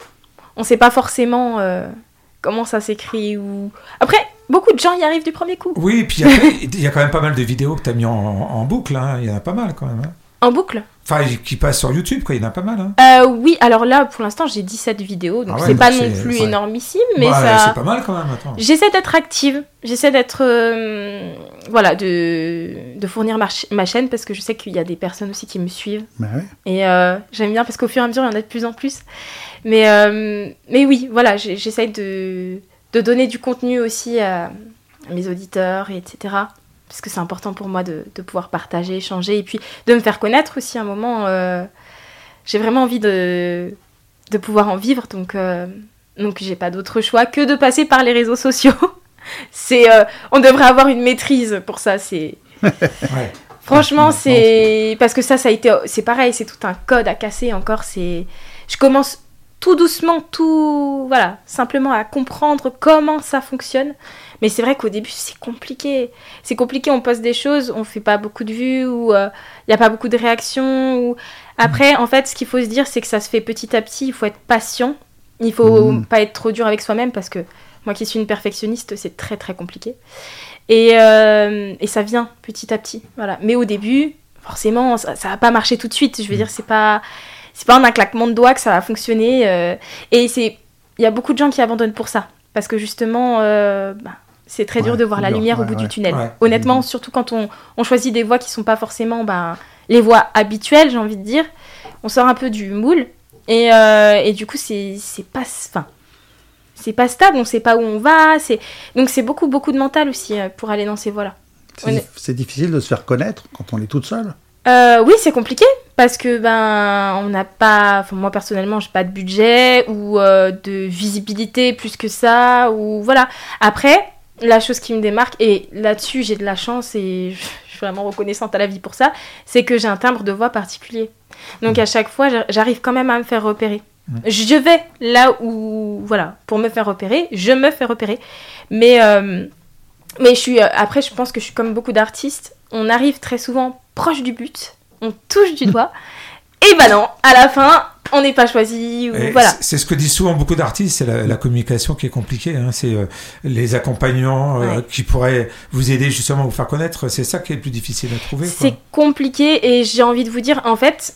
on sait pas forcément euh, comment ça s'écrit. Ou... Après, beaucoup de gens y arrivent du premier coup. Oui, et puis il y a- il y, a quand même pas mal de vidéos que tu as mis en, en boucle. Hein. Il y en a pas mal quand même. Hein. En boucle. Enfin, qui passent sur YouTube, quoi. Il y en a pas mal. Hein. Euh, oui, alors là, pour l'instant, j'ai dix-sept vidéos, donc Ah ouais, c'est donc pas c'est- non plus c'est- énormissime, mais Bah, ça... C'est pas mal quand même. Attends. J'essaie d'être active, j'essaie d'être... euh, voilà, de, de fournir ma, ch- ma chaîne, parce que je sais qu'il y a des personnes aussi qui me suivent. Bah ouais. Et euh, j'aime bien, parce qu'au fur et à mesure, il y en a de plus en plus. Mais, euh, mais oui, voilà, j'ai- j'essaie de, de donner du contenu aussi à, à mes auditeurs, et cetera. Parce que c'est important pour moi de, de pouvoir partager, échanger, et puis de me faire connaître aussi à un moment. Euh, j'ai vraiment envie de, de pouvoir en vivre, donc, euh, donc j'ai pas d'autre choix que de passer par les réseaux sociaux. c'est, euh, on devrait avoir une maîtrise pour ça, c'est... Ouais. Franchement, c'est... Parce que ça, ça a été... C'est pareil, c'est tout un code à casser encore, c'est... Je commence tout doucement, tout... Voilà, simplement à comprendre comment ça fonctionne. Mais c'est vrai qu'au début, c'est compliqué. C'est compliqué, on poste des choses, on fait pas beaucoup de vues, ou il euh, n'y a pas beaucoup de réactions. Ou... Après, en fait, ce qu'il faut se dire, c'est que ça se fait petit à petit, il faut être patient. Il faut Mmh. pas être trop dur avec soi-même, parce que moi qui suis une perfectionniste, c'est très très compliqué. Et, euh, et ça vient petit à petit, voilà. Mais au début, forcément, ça, ça va pas marcher tout de suite. Je veux dire, c'est pas, c'est pas en un claquement de doigts que ça va fonctionner. Euh, et c'est, il y a beaucoup de gens qui abandonnent pour ça, parce que justement, euh, bah, c'est très dur Ouais, de voir c'est la dur, lumière ouais, au bout ouais. du tunnel. Ouais. Honnêtement, Mhm. surtout quand on, on choisit des voies qui sont pas forcément, bah, les voies habituelles, j'ai envie de dire. On sort un peu du moule, et, euh, et du coup, c'est, c'est pas, enfin. C'est pas stable, on sait pas où on va, c'est... donc c'est beaucoup, beaucoup de mental aussi euh, pour aller dans ces voies-là. C'est, On est- dif- c'est difficile de se faire connaître quand on est toute seule. Euh, oui, c'est compliqué, parce que ben, on n'a pas... Enfin, moi, personnellement, j'ai pas de budget ou euh, de visibilité plus que ça, ou voilà. Après, la chose qui me démarque, et là-dessus, j'ai de la chance, et je suis vraiment reconnaissante à la vie pour ça, c'est que j'ai un timbre de voix particulier. Donc, à chaque fois, j'a- j'arrive quand même à me faire repérer. Je vais là où, voilà, pour me faire repérer, je me fais repérer. Mais, euh, mais je suis, euh, après, je pense que je suis comme beaucoup d'artistes. On arrive très souvent proche du but, on touche du doigt, et ben non, à la fin, on n'est pas choisi. Ou, Et voilà. c'est- C'est ce que disent souvent beaucoup d'artistes, c'est la, la communication qui est compliquée. Hein. C'est euh, les accompagnants euh, Ouais. qui pourraient vous aider justement à vous faire connaître. C'est ça qui est le plus difficile à trouver. quoi. C'est compliqué, et j'ai envie de vous dire, en fait,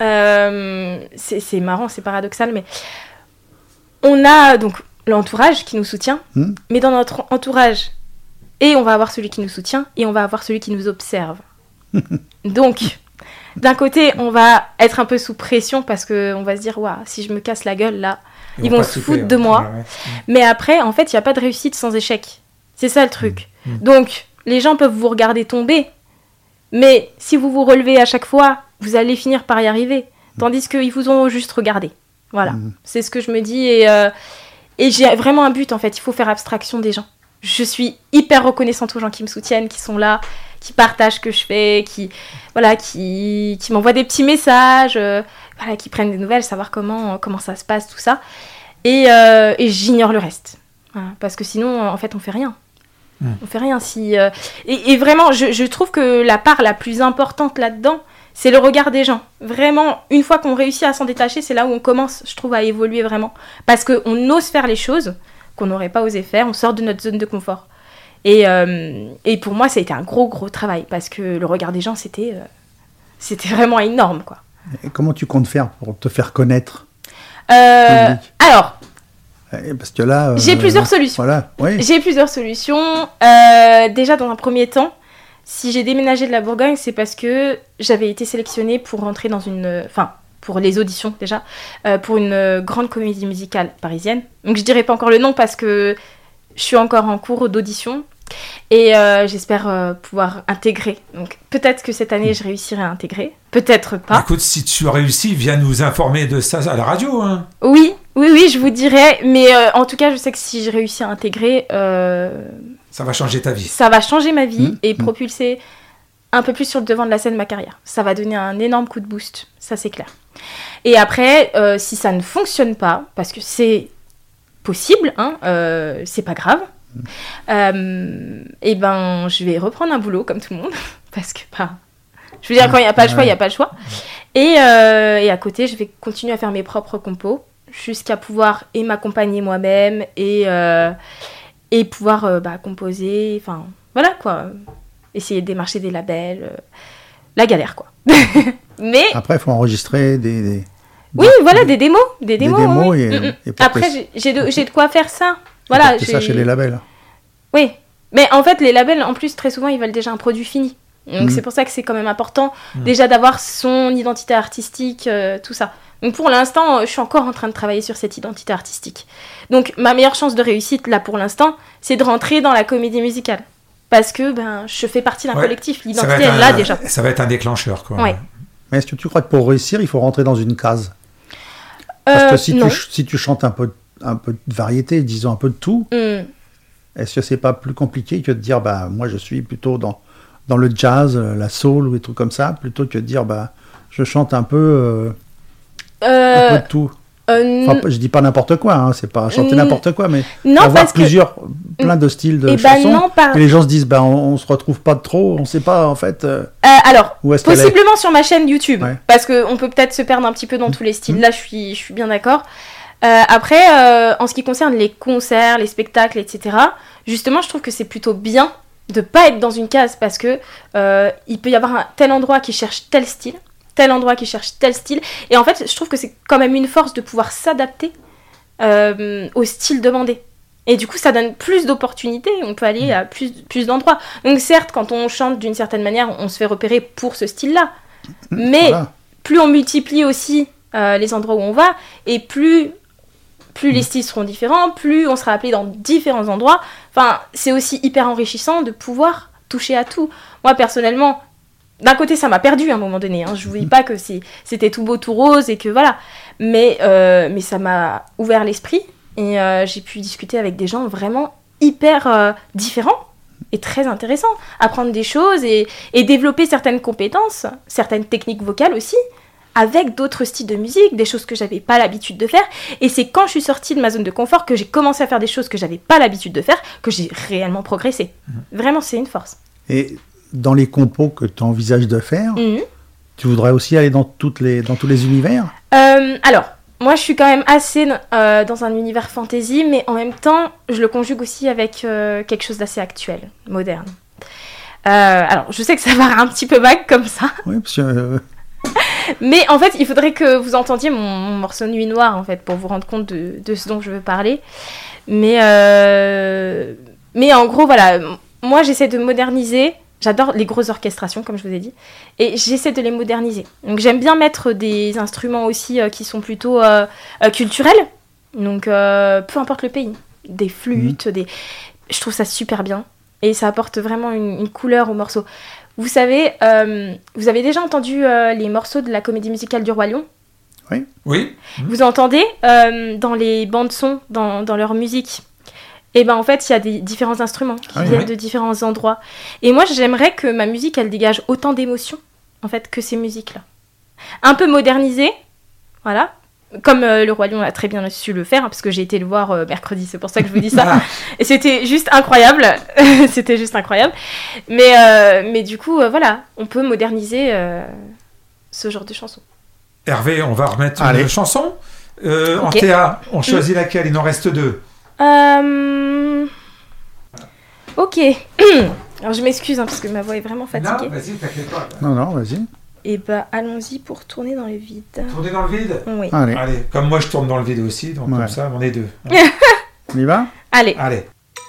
euh, c'est, c'est marrant, c'est paradoxal, mais on a donc l'entourage qui nous soutient, Hmm. mais dans notre entourage, et on va avoir celui qui nous soutient, et on va avoir celui qui nous observe. Donc, d'un côté, on va être un peu sous pression, parce qu'on va se dire, waouh, si je me casse la gueule, là... Ils vont pas se souffler, foutre ouais. de moi. Ouais, ouais. Mais après, en fait, il n'y a pas de réussite sans échec. C'est ça le truc. Mmh. Donc, les gens peuvent vous regarder tomber, mais si vous vous relevez à chaque fois, vous allez finir par y arriver. Tandis qu'ils vous ont juste regardé. Voilà. Mmh. C'est ce que je me dis. Et, euh, et j'ai vraiment un but, en fait. Il faut faire abstraction des gens. Je suis hyper reconnaissante aux gens qui me soutiennent, qui sont là, qui partagent ce que je fais, qui, voilà, qui, qui m'envoient des petits messages, euh, voilà, qui prennent des nouvelles, savoir comment, comment ça se passe, tout ça. Et, euh, et j'ignore le reste. Voilà, parce que sinon, en fait, on fait rien. Mm. On fait rien si... euh, Et, et vraiment, je, je trouve que la part la plus importante là-dedans, c'est le regard des gens. Vraiment, une fois qu'on réussit à s'en détacher, c'est là où on commence, je trouve, à évoluer vraiment. Parce qu'on ose faire les choses qu'on n'aurait pas osé faire, on sort de notre zone de confort. Et, euh, et pour moi, ça a été un gros, gros travail. Parce que le regard des gens, c'était... euh, c'était vraiment énorme, quoi. Et comment tu comptes faire pour te faire connaître euh, public. Alors, parce que là, euh, j'ai plusieurs solutions. Voilà, oui. J'ai plusieurs solutions. Euh, déjà, dans un premier temps, si j'ai déménagé de la Bourgogne, c'est parce que j'avais été sélectionnée pour rentrer dans une... Enfin, pour les auditions, déjà, euh, pour une euh, grande comédie musicale parisienne. Donc, je dirais pas encore le nom parce que je suis encore en cours d'audition. Et euh, j'espère euh, pouvoir intégrer. Donc, peut-être que cette année, je réussirai à intégrer. Peut-être pas. Écoute, si tu as réussi, viens nous informer de ça à la radio. Hein. Oui, oui, oui, je vous dirai. Mais euh, en tout cas, je sais que si je réussis à intégrer... Euh, ça va changer ta vie. Ça va changer ma vie mmh, et mmh. propulser un peu plus sur le devant de la scène ma carrière. Ça va donner un énorme coup de boost. Ça, c'est clair. Et après, euh, si ça ne fonctionne pas, parce que c'est possible, hein, euh, c'est pas grave, euh, et ben, je vais reprendre un boulot comme tout le monde, parce que, bah, je veux dire, quand il n'y a pas le choix, il n'y a pas le choix. Et, euh, et à côté, je vais continuer à faire mes propres compos, jusqu'à pouvoir et m'accompagner moi-même, et, euh, et pouvoir euh, bah, composer, enfin, voilà, quoi. Essayer de démarcher des labels, euh, la galère, quoi. Mais... Après, il faut enregistrer des... des... Oui, des, voilà, des démos. Des démos, des démos oui. et, mmh. et Après, j'ai, j'ai, de, j'ai de quoi faire ça. Voilà, j'ai... j'ai... ça chez les labels. Oui, mais en fait, les labels, en plus, très souvent, ils veulent déjà un produit fini. Donc, mmh. c'est pour ça que c'est quand même important, mmh. déjà, d'avoir son identité artistique, euh, tout ça. Donc, pour l'instant, je suis encore en train de travailler sur cette identité artistique. Donc, ma meilleure chance de réussite, là, pour l'instant, c'est de rentrer dans la comédie musicale. Parce que ben, je fais partie d'un ouais. collectif. L'identité, elle là, déjà. Ça va être un déclencheur, quoi. Ouais. Mais est-ce que tu crois que pour réussir, il faut rentrer dans une case ? Parce euh, que si non. tu, si tu chantes un peu, un peu de variété, disons un peu de tout, mm. est-ce que c'est pas plus compliqué que de dire, bah, moi, je suis plutôt dans, dans le jazz, la soul ou des trucs comme ça, plutôt que de dire, bah, je chante un peu, euh, euh... un peu de tout. Euh, enfin, je dis pas n'importe quoi, hein, c'est pas chanter n'importe quoi, mais non, avoir plusieurs, que... plein de styles de et chansons, bah non, par... et les gens se disent, bah, on, on se retrouve pas trop, on sait pas en fait. Euh, euh, alors, où est-ce possiblement sur ma chaîne YouTube, ouais. parce qu'on peut peut-être se perdre un petit peu dans mmh. tous les styles. Mmh. Là, je suis, je suis bien d'accord. Euh, après, euh, en ce qui concerne les concerts, les spectacles, et cetera, justement, je trouve que c'est plutôt bien de pas être dans une case, parce que euh, il peut y avoir un tel endroit qui cherche tel style. tel endroit qui cherche tel style. Et en fait, je trouve que c'est quand même une force de pouvoir s'adapter euh, au style demandé. Et du coup, ça donne plus d'opportunités. On peut aller à plus, plus d'endroits. Donc certes, quand on chante d'une certaine manière, on se fait repérer pour ce style-là. Mais voilà. plus on multiplie aussi euh, les endroits où on va, et plus, plus les styles seront différents, plus on sera appelé dans différents endroits. Enfin, c'est aussi hyper enrichissant de pouvoir toucher à tout. Moi, personnellement... D'un côté, ça m'a perdu à un moment donné. Hein. Je ne vous dis pas que c'est, c'était tout beau, tout rose et que voilà. Mais, euh, mais ça m'a ouvert l'esprit et euh, j'ai pu discuter avec des gens vraiment hyper euh, différents et très intéressants. Apprendre des choses et, et développer certaines compétences, certaines techniques vocales aussi, avec d'autres styles de musique, des choses que je n'avais pas l'habitude de faire. Et c'est quand je suis sortie de ma zone de confort que j'ai commencé à faire des choses que je n'avais pas l'habitude de faire, que j'ai réellement progressé. Mmh. Vraiment, c'est une force. Et... dans les compos que tu envisages de faire, mmh. tu voudrais aussi aller dans, toutes les, dans tous les univers ? euh, Alors, moi je suis quand même assez euh, dans un univers fantasy, mais en même temps, je le conjugue aussi avec euh, quelque chose d'assez actuel, moderne. Euh, alors, je sais que ça paraît un petit peu vague comme ça. Oui, parce que... Euh... mais en fait, il faudrait que vous entendiez mon, mon morceau Nuit Noire, en fait, pour vous rendre compte de, de ce dont je veux parler. Mais, euh... mais en gros, voilà, moi j'essaie de moderniser. J'adore les grosses orchestrations, comme je vous ai dit, et j'essaie de les moderniser. Donc j'aime bien mettre des instruments aussi euh, qui sont plutôt euh, euh, culturels, donc euh, peu importe le pays, des flûtes, mmh. des... je trouve ça super bien, et ça apporte vraiment une, une couleur au morceau. Vous savez, euh, vous avez déjà entendu euh, les morceaux de la comédie musicale du Roi Lion ? Oui. Oui. Mmh. Vous entendez euh, dans les bandes-sons, dans, dans leur musique ? Et ben en fait, il y a des différents instruments qui ah, viennent oui. de différents endroits. Et moi, j'aimerais que ma musique, elle dégage autant d'émotions, en fait, que ces musiques-là. Un peu modernisée, voilà. Comme euh, le Roi Lion a très bien su le faire, hein, parce que j'ai été le voir euh, mercredi, c'est pour ça que je vous dis ça. Et c'était juste incroyable. C'était juste incroyable. Mais, euh, mais du coup, euh, voilà, on peut moderniser euh, ce genre de chansons. Hervé, on va remettre Allez. une chanson. Euh, okay. En Théa, on choisit mmh. laquelle ? Il en reste deux. Euh... Ok. Alors je m'excuse hein, parce que ma voix est vraiment fatiguée. Non, vas-y, t'inquiète pas. Non, non, vas-y. Et bah allons-y pour tourner dans le vide. Tourner dans le vide. Oui. Allez, Allez, comme moi je tourne dans le vide aussi, donc Ouais. comme ça on est deux. on y va? Allez. Allez.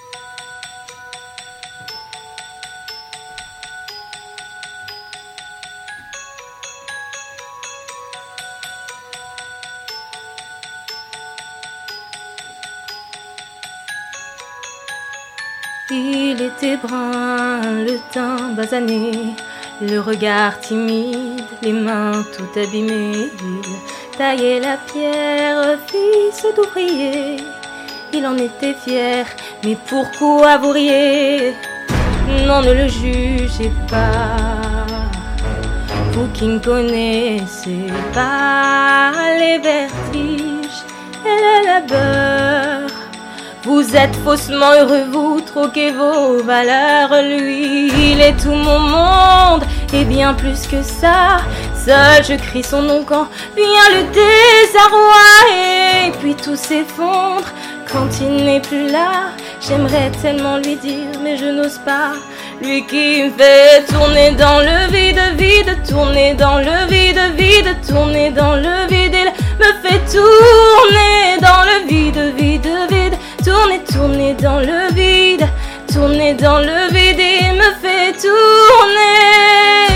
Il était brun, le teint basané, le regard timide, les mains tout abîmées. Il taillait la pierre, fils d'ouvrier. Il en était fier, mais pourquoi vous riez? Non, ne le jugez pas, vous qui ne connaissez pas les vertiges et le labeur. Vous êtes faussement heureux, vous troquez vos valeurs. Lui, il est tout mon monde, et bien plus que ça. Seul je crie son nom quand vient le désarroi. Et puis tout s'effondre quand il n'est plus là. J'aimerais tellement lui dire, mais je n'ose pas. Lui qui me fait tourner dans le vide, vide, tourner dans le vide, vide, tourner dans le vide. Il me fait tourner dans le vide, vide, vide, tourner, tourner dans le vide, tourner dans le vide. Il me fait tourner.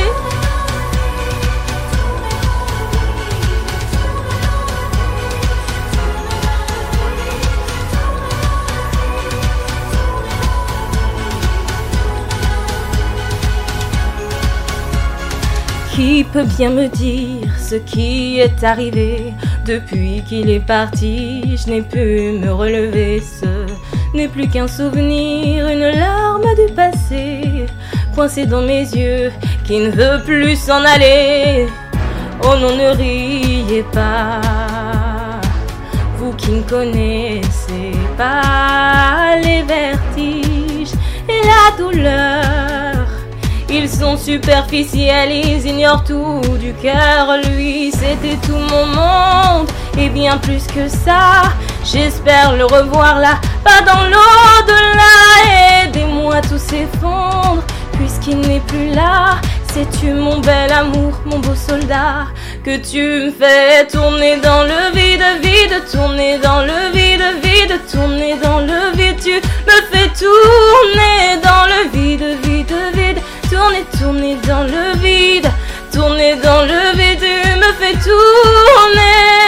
Qui peut bien me dire ce qui est arrivé? Depuis qu'il est parti, je n'ai pu me relever. Ce n'est plus qu'un souvenir, une larme du passé, coincée dans mes yeux, qui ne veut plus s'en aller. Oh non, ne riez pas, vous qui ne connaissez pas les vertiges et la douleur. Ils sont superficiels, ils ignorent tout du cœur. Lui, c'était tout mon monde, et bien plus que ça. J'espère le revoir là, pas dans l'au-delà. Aidez-moi, tout s'effondre, puisqu'il n'est plus là. Sais-tu mon bel amour, mon beau soldat, que tu me fais tourner dans le vide, vide, tourner dans le vide, vide, tourner dans le vide. Tu me fais tourner dans le vide, vide, vide, tourner, tourner dans le vide, tourner dans le vide. Tu me fais tourner.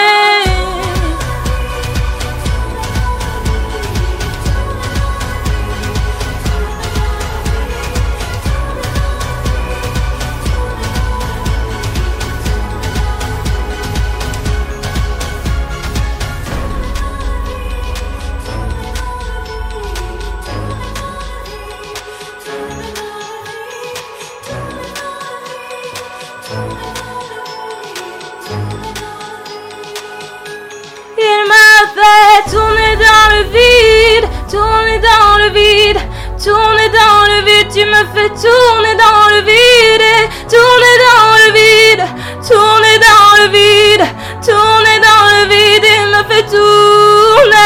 Tourner dans le vide, tourner dans le vide, tourner dans le vide. Tu me fais tourner dans le vide, tourner dans le vide, tourner dans le vide, tourner dans le vide. Il me fait tourner.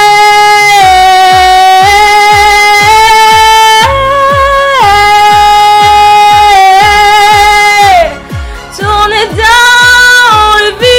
Tourner dans le vide.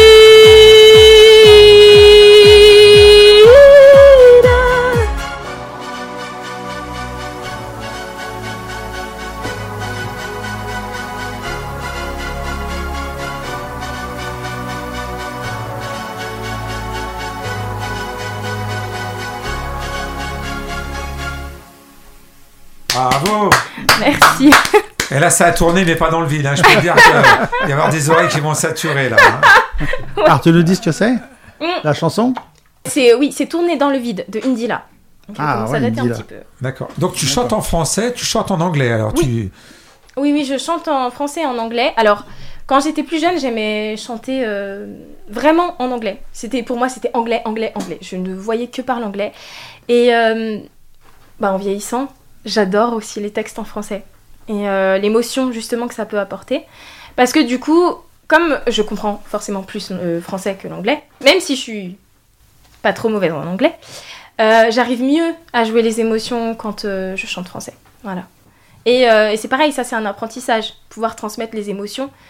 Bravo. Merci. Et là, ça a tourné, mais pas dans le vide. Hein. Je peux te dire qu'il va y avoir des oreilles qui vont saturer là. Hein. Alors, tu nous dis ce que c'est? La chanson? C'est oui, c'est Tourner dans le vide de Indila. Donc, Ah, ça ouais, date un Indila. petit peu. D'accord. Donc tu D'accord. chantes en français, tu chantes en anglais. Alors Oui. tu. Oui, oui, je chante en français et en anglais. Alors, quand j'étais plus jeune, j'aimais chanter euh, vraiment en anglais. C'était, pour moi, c'était anglais, anglais, anglais. Je ne voyais que par l'anglais. Et euh, bah, en vieillissant, j'adore aussi les textes en français. Et euh, l'émotion, justement, que ça peut apporter. Parce que du coup, comme je comprends forcément plus le français que l'anglais, même si je suis pas trop mauvaise en anglais, euh, j'arrive mieux à jouer les émotions quand euh, je chante français. Voilà. Et, euh, et c'est pareil, ça c'est un apprentissage, pouvoir transmettre les émotions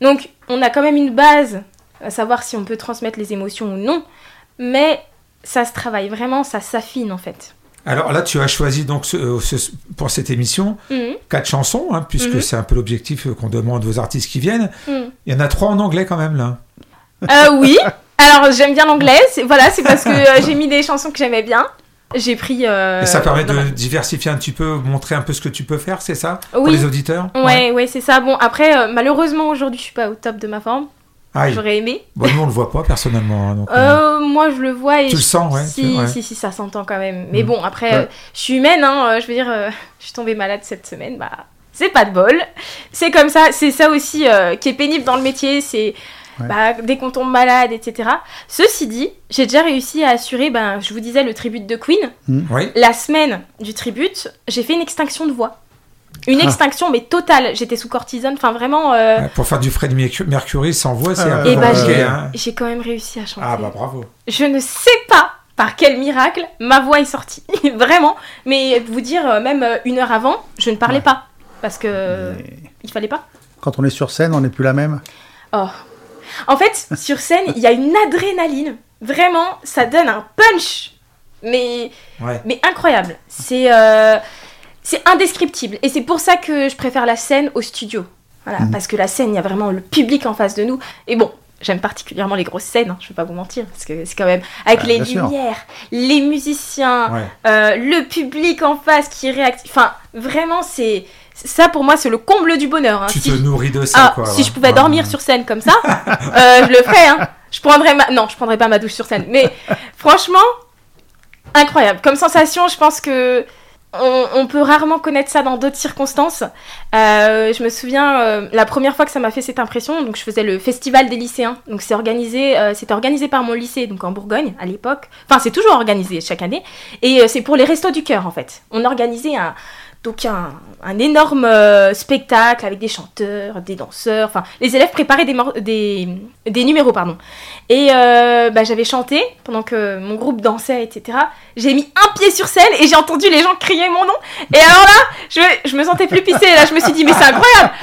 Donc, on a quand même une base, à savoir si on peut transmettre les émotions ou non, mais ça se travaille vraiment, ça s'affine en fait. Alors là, tu as choisi donc ce, ce, pour cette émission Mm-hmm. quatre chansons, hein, puisque Mhm. c'est un peu l'objectif qu'on demande aux artistes qui viennent. Mm. Il y en a trois en anglais quand même là. Euh, oui, alors j'aime bien l'anglais, c'est, voilà, c'est parce que euh, j'ai mis des chansons que j'aimais bien. J'ai pris... Euh, Et ça permet de voilà. diversifier un petit peu, montrer un peu ce que tu peux faire, c'est ça, pour Oui. les auditeurs. Ouais, ouais, c'est ça. Bon, après, euh, malheureusement, aujourd'hui, je suis pas au top de ma forme. Aïe. J'aurais aimé. Bon, nous on le voit pas personnellement. hein, donc, euh, Euh, moi, je le vois et... Tu le je- sens, ouais, Si, tu- ouais. si, si, ça s'entend quand même. Mais Mm. bon, après, Ouais. euh, je suis humaine, hein, euh, je veux dire, euh, je suis tombée malade cette semaine, bah... C'est pas de bol. C'est comme ça, c'est ça aussi euh, qui est pénible dans le métier, c'est... Ouais. Bah, dès qu'on tombe malade, et cetera. Ceci dit, j'ai déjà réussi à assurer, ben, je vous disais, le tribute de Queen. Oui. La semaine du tribute, j'ai fait une extinction de voix. Une Ah. extinction, mais totale. J'étais sous cortisone, enfin vraiment... euh, Ouais, pour faire du Freddie Mercu- Mercury sans voix, c'est Euh, un peu Et bah, compliqué, j'ai, hein. j'ai quand même réussi à chanter. Ah bah bravo. Je ne sais pas par quel miracle ma voix est sortie. Vraiment. Mais vous dire, euh, même euh, une heure avant, je ne parlais Ouais. pas. Parce que Mais il fallait pas. quand on est sur scène, on n'est plus la même. Oh. En fait, sur scène, il y a une adrénaline. Vraiment, ça donne un punch. Mais, Ouais. mais incroyable. C'est, euh, c'est indescriptible. Et c'est pour ça que je préfère la scène au studio. Voilà, Mhm. parce que la scène, il y a vraiment le public en face de nous. Et bon, j'aime particulièrement les grosses scènes, hein, je vais pas vous mentir, parce que c'est quand même avec Ah, les bien sûr. lumières, les musiciens, Ouais. euh, le public en face qui réactive. Enfin, vraiment, c'est ça pour moi, c'est le comble du bonheur. Hein. Tu Si te je- nourris de ça, Ah, quoi. si ouais. je pouvais Ouais. dormir sur scène comme ça, euh, je le ferais. Hein. Je prendrais ma... Non, je prendrais pas ma douche sur scène. Mais franchement, incroyable. Comme sensation, je pense que on, on peut rarement connaître ça dans d'autres circonstances. Euh, je me souviens, euh, la première fois que ça m'a fait cette impression, donc je faisais le festival des lycéens. Donc c'est organisé, euh, c'était organisé par mon lycée, donc en Bourgogne à l'époque. Enfin, c'est toujours organisé chaque année. Et euh, c'est pour les Restos du Cœur en fait. On organisait un donc un, un énorme euh, spectacle avec des chanteurs, des danseurs, enfin les élèves préparaient des, mor- des, des numéros, pardon. Et euh, bah, j'avais chanté pendant que mon groupe dansait, et cetera. J'ai mis un pied sur scène et j'ai entendu les gens crier mon nom. Et alors là, je, je me sentais plus pissée. Là, je me suis dit, mais c'est incroyable.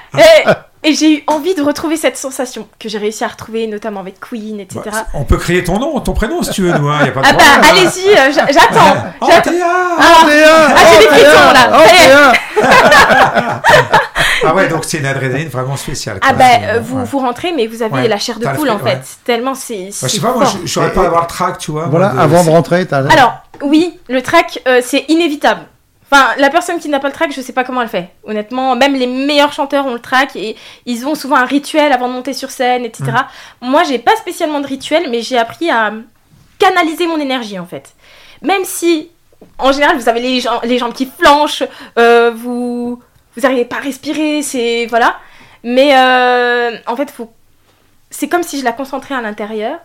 Et, et j'ai eu envie de retrouver cette sensation que j'ai réussi à retrouver, notamment avec Queen, et cetera. Bah, on peut crier ton nom, ton prénom si tu veux, nous, hein, y a pas de Ah bah, problème. allez-y, euh, j'a- j'attends. Oh, j'attends. Théa Ah, Théa, ah, j'ai des frissons, là. Oh, Ça y est. Théa. Ah ouais, donc c'est une adrénaline vraiment spéciale. quoi. Ah bah, C'est- euh, vous, ouais. vous rentrez, mais vous avez Ouais. la chair de T'as le poule, fait, en fait. ouais. Tellement c'est Bah, c'est je sais pas, moi, fort. je- je saurais pas avoir le trac, tu vois. Voilà, moi, de- avant de rentrer, t'as... Alors, oui, le track, euh, c'est inévitable. Enfin, la personne qui n'a pas le track, je sais pas comment elle fait. Honnêtement, même les meilleurs chanteurs ont le track et ils ont souvent un rituel avant de monter sur scène, et cetera. Moi, j'ai pas spécialement de rituel, mais j'ai appris à canaliser mon énergie, en fait. Même si, en général, vous avez les, jam- les jambes qui flanchent, euh, vous vous n'arrivez pas à respirer, c'est... Voilà. Mais, euh, en fait, faut... c'est comme si je la concentrais à l'intérieur.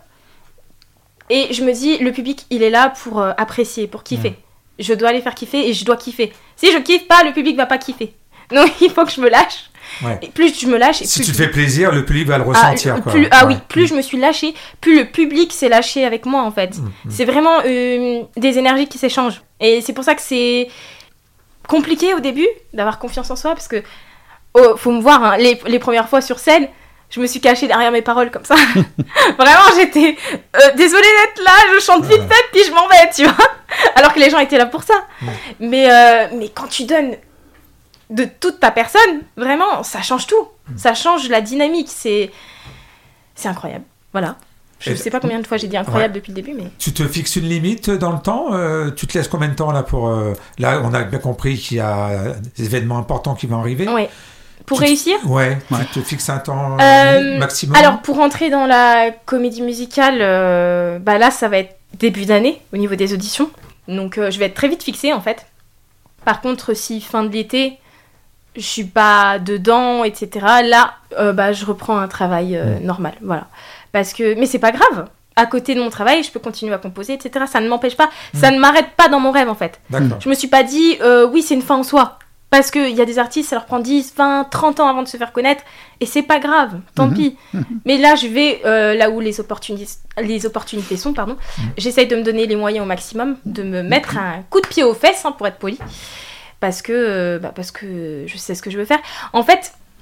Et je me dis, le public, il est là pour euh, apprécier, pour kiffer. Je dois les faire kiffer et je dois kiffer. Si je kiffe pas, le public va pas kiffer. Donc il faut que je me lâche. Ouais. Et plus je me lâche, et Si plus tu te je- fais plaisir, le public va le ah, ressentir. quoi. plus, ah oui, Ouais. plus je me suis lâchée, plus le public s'est lâché avec moi en fait. Mm, C'est vraiment euh, des énergies qui s'échangent. Et c'est pour ça que c'est compliqué au début d'avoir confiance en soi parce que oh, faut me voir, hein, les, les premières fois sur scène, je me suis cachée derrière mes paroles comme ça. Vraiment, j'étais euh, désolée d'être là, je chante vite fait puis je m'en vais, tu vois. Alors que les gens étaient là pour ça. Mm. Mais, euh, mais quand tu donnes de toute ta personne, vraiment, ça change tout. Ça change la dynamique. C'est, c'est incroyable. Voilà. Je Et- ne sais pas combien de fois j'ai dit incroyable depuis le début, mais... Tu te fixes une limite dans le temps euh, Tu te laisses combien de temps là pour... euh, Là, on a bien compris qu'il y a des événements importants qui vont arriver. Ouais. Pour Tu te- réussir Ouais, Ouais. tu te fixes un temps euh, Euh, maximum. Alors, pour rentrer dans la comédie musicale, euh, bah là, ça va être début d'année, au niveau des auditions. Donc, euh, je vais être très vite fixée, en fait. Par contre, si fin de l'été, je suis pas dedans, et cetera, là, euh, bah, je reprends un travail euh, normal, voilà. Parce que... Mais c'est pas grave. À côté de mon travail, je peux continuer à composer, et cetera. Ça ne m'empêche pas, ça ne m'arrête pas dans mon rêve, en fait. D'accord. Je me suis pas dit, euh, oui, c'est une fin en soi. Parce qu'il y a des artistes, ça leur prend dix, vingt, trente ans avant de se faire connaître. Et c'est pas grave, tant Mhm. pis. Mais là, je vais euh, là où les, opportuni- les opportunités sont. Pardon. J'essaye de me donner les moyens au maximum, de me mettre un coup de pied aux fesses, hein, pour être poli. Parce que, euh, bah, parce que je sais ce que je veux faire. En fait,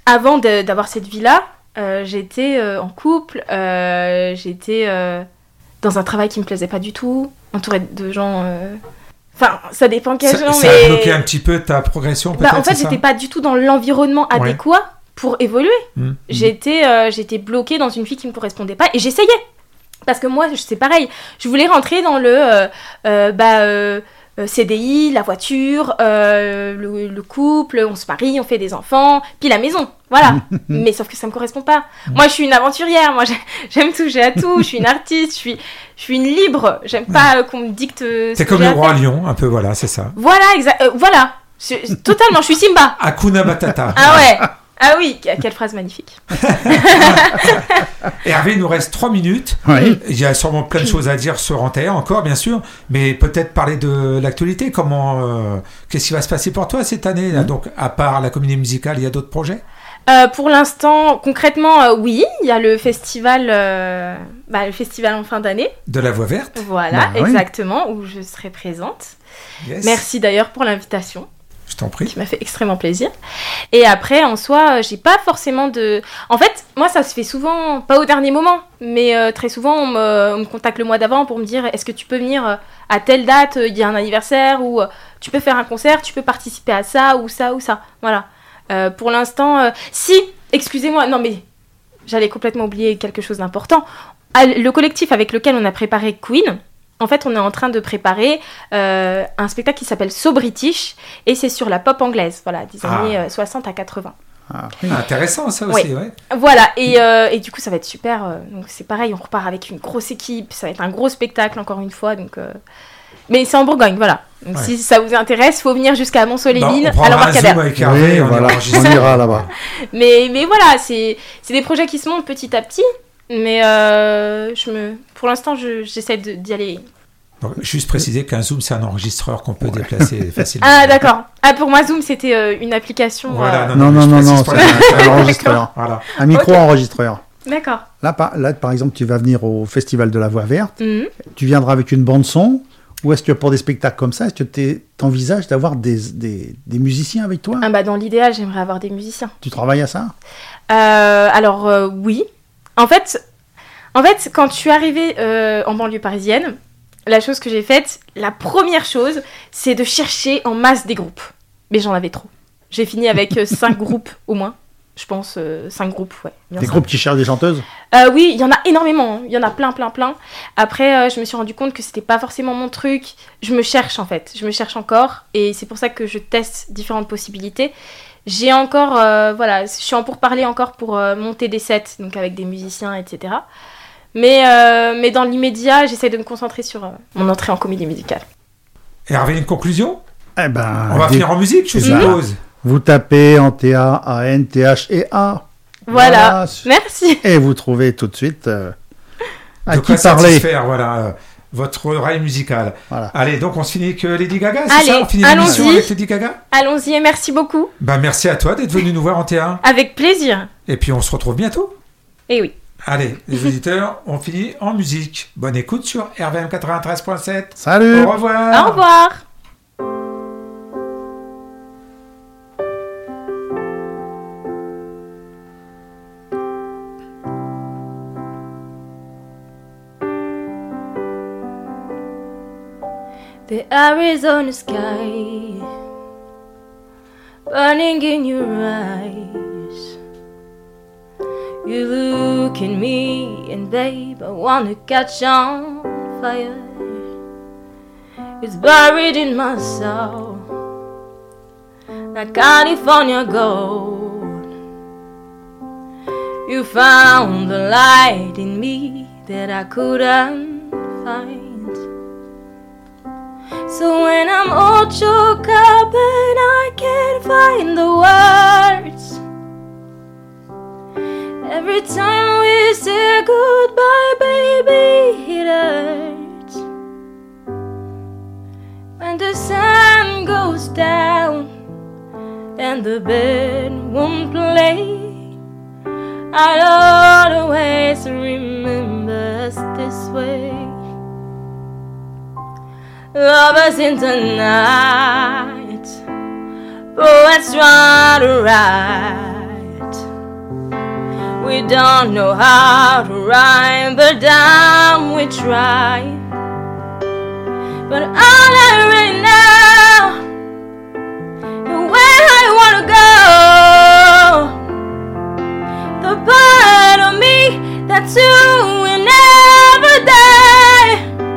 avant de, d'avoir cette vie-là, euh, j'étais euh, en couple, euh, j'étais euh, dans un travail qui me plaisait pas du tout, entourée de gens... Euh... Enfin, ça dépend quel ça, genre, ça mais... a bloqué un petit peu ta progression, peut-être, bah, en fait, c'est j'étais ça pas du tout dans l'environnement adéquat ouais. pour évoluer. Mmh. J'étais, euh, j'étais bloquée dans une vie qui me correspondait pas et j'essayais. Parce que moi, c'est pareil. Je voulais rentrer dans le euh, euh, bah, euh, C D I, la voiture, euh, le, le couple, on se marie, on fait des enfants, puis la maison. Voilà. Mais sauf que ça me correspond pas. Moi, je suis une aventurière. Moi, j'aime toucher à tout. Je suis une artiste. Je suis, je suis une libre. J'aime pas euh, qu'on me dicte. Euh, c'est comme le roi lion, un peu. Voilà, c'est ça. Voilà, exact. Euh, voilà. Je, totalement. Je suis Simba. Hakuna Matata. Ah ouais. Ah oui, quelle phrase magnifique. Hervé, il nous reste trois minutes. Oui. Il y a sûrement plein de choses à dire sur Antea encore, bien sûr, mais peut-être parler de l'actualité. Comment, euh, qu'est-ce qui va se passer pour toi cette année là? Donc, à part la comédie musicale, il y a d'autres projets? Euh, pour l'instant, concrètement, euh, oui, il y a le festival, euh, bah, le festival en fin d'année. De la Voix Verte. Voilà, bah, exactement, oui. Où je serai présente. Yes. Merci d'ailleurs pour l'invitation. Je t'en prie. Qui m'a fait extrêmement plaisir. Et après, en soi, j'ai pas forcément de... En fait, moi, ça se fait souvent, pas au dernier moment, mais euh, très souvent, on me, on me contacte le mois d'avant pour me dire « Est-ce que tu peux venir à telle date, il y a un anniversaire, ou tu peux faire un concert, tu peux participer à ça, ou ça, ou ça. » Voilà. Euh, pour l'instant, euh... si, excusez-moi, non mais j'allais complètement oublier quelque chose d'important. Le collectif avec lequel on a préparé Queen... En fait, on est en train de préparer euh, un spectacle qui s'appelle So British et c'est sur la pop anglaise, voilà, des ah. années euh, soixante à quatre-vingts. Ah, oui. Intéressant ça aussi, oui. ouais. Voilà, et, euh, et du coup, ça va être super. Euh, donc c'est pareil, on repart avec une grosse équipe, ça va être un gros spectacle encore une fois. Donc, euh... Mais c'est en Bourgogne, voilà. Donc ouais. Si ça vous intéresse, il faut venir jusqu'à Mont-Soleil-Mille, bon, à l'embarcadère. Oui, voilà, on ira là-bas. mais, mais voilà, c'est, c'est des projets qui se montent petit à petit. Mais euh, je me... pour l'instant, je, j'essaie de, d'y aller. Donc, juste préciser qu'un Zoom, c'est un enregistreur qu'on peut ouais. déplacer facilement. Ah, d'accord. Ah, pour moi, Zoom, c'était euh, une application. Voilà, euh... non, non, non, non, non c'est un, un enregistreur. Voilà. Un micro-enregistreur. Okay. D'accord. Là, par, là, par exemple, tu vas venir au Festival de la Voix Verte. Mm-hmm. Tu viendras avec une bande-son. Ou est-ce que pour des spectacles comme ça, est-ce que tu envisages d'avoir des, des, des musiciens avec toi? Ah, bah, dans l'idéal, j'aimerais avoir des musiciens. Tu travailles à ça? euh, Alors, euh, oui. En fait, en fait, quand je suis arrivée euh, en banlieue parisienne, la chose que j'ai faite, la première chose, c'est de chercher en masse des groupes. Mais j'en avais trop. J'ai fini avec euh, cinq groupes au moins. Je pense euh, cinq groupes, ouais. Des groupes qui cherchent des chanteuses? euh, Oui, il y en a énormément. Il y en a plein, plein, plein. Après, euh, je me suis rendu compte que c'était pas forcément mon truc. Je me cherche en fait. Je me cherche encore. Et c'est pour ça que je teste différentes possibilités. J'ai encore, euh, voilà, je suis en pourparlers encore pour euh, monter des sets, donc avec des musiciens, et cetera. Mais, euh, mais dans l'immédiat, j'essaie de me concentrer sur euh, mon entrée en comédie musicale. Hervé, une conclusion? Eh ben, on va des... finir en musique, je suppose. Vous tapez Antea, A N T H E A. Voilà, voilà. Merci. Et vous trouvez tout de suite euh, à de qui quoi parler. Satisfaire, voilà, euh, votre oreille musicale. Voilà. Allez, donc on se finit avec Lady Gaga, c'est Allez, ça? On finit l'émission avec Lady Gaga? Allons-y et merci beaucoup. Bah, merci à toi d'être venu nous voir en T un. Avec plaisir. Et puis on se retrouve bientôt. Eh oui. Allez, les auditeurs, on finit en musique. Bonne écoute sur R V M quatre-vingt-treize point sept. Salut. Au Au revoir. revoir. The Arizona sky burning in your eyes. You look at me and babe, I wanna catch on fire. It's buried in my soul, like California gold. You found the light in me that I couldn't find. So when I'm all choked up and I can't find the words, every time we say goodbye, baby, it hurts. When the sun goes down and the band won't play, I'll always remember us this way. Lovers in the night, poets try to write We don't know how to rhyme, but damn, we try. But all I really know is where I wanna go. The part of me that's you will never die.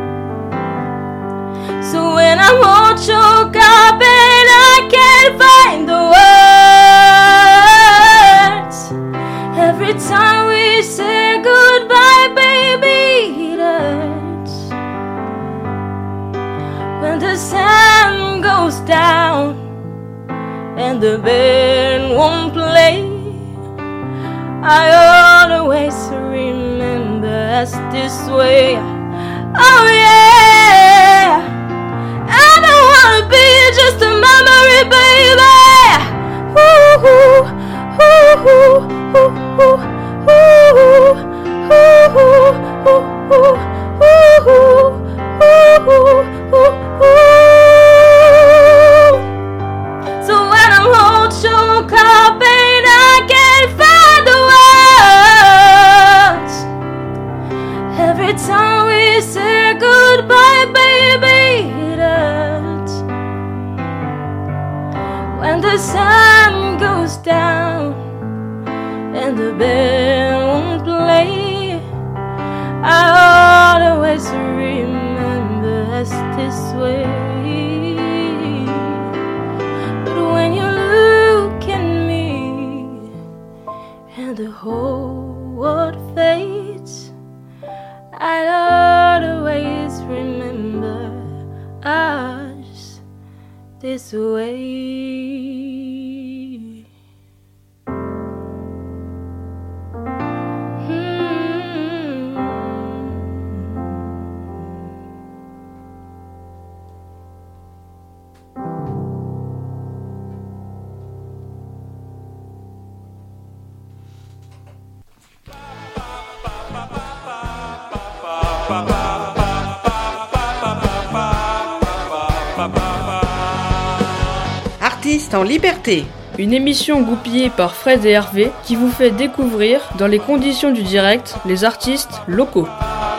So when I'm all choked up and I can't find the words, every time we say goodbye, baby, it hurts. When the sun goes down and the band won't play, I always remember us this way. Oh yeah, I don't wanna be just a memory, baby. Ooh, ooh, ooh, ooh, ooh, ooh, ooh, ooh, ooh, ooh, ooh. So when I'm all choked up and I can't find the words, every time we say goodbye, baby, it hurts. When the sun goes down and the band won't play, I always remember us this way. But when you look at me and the whole world fades, I'll always remember us this way. Artistes en liberté. Une émission goupillée par Fred et Hervé qui vous fait découvrir, dans les conditions du direct, les artistes locaux.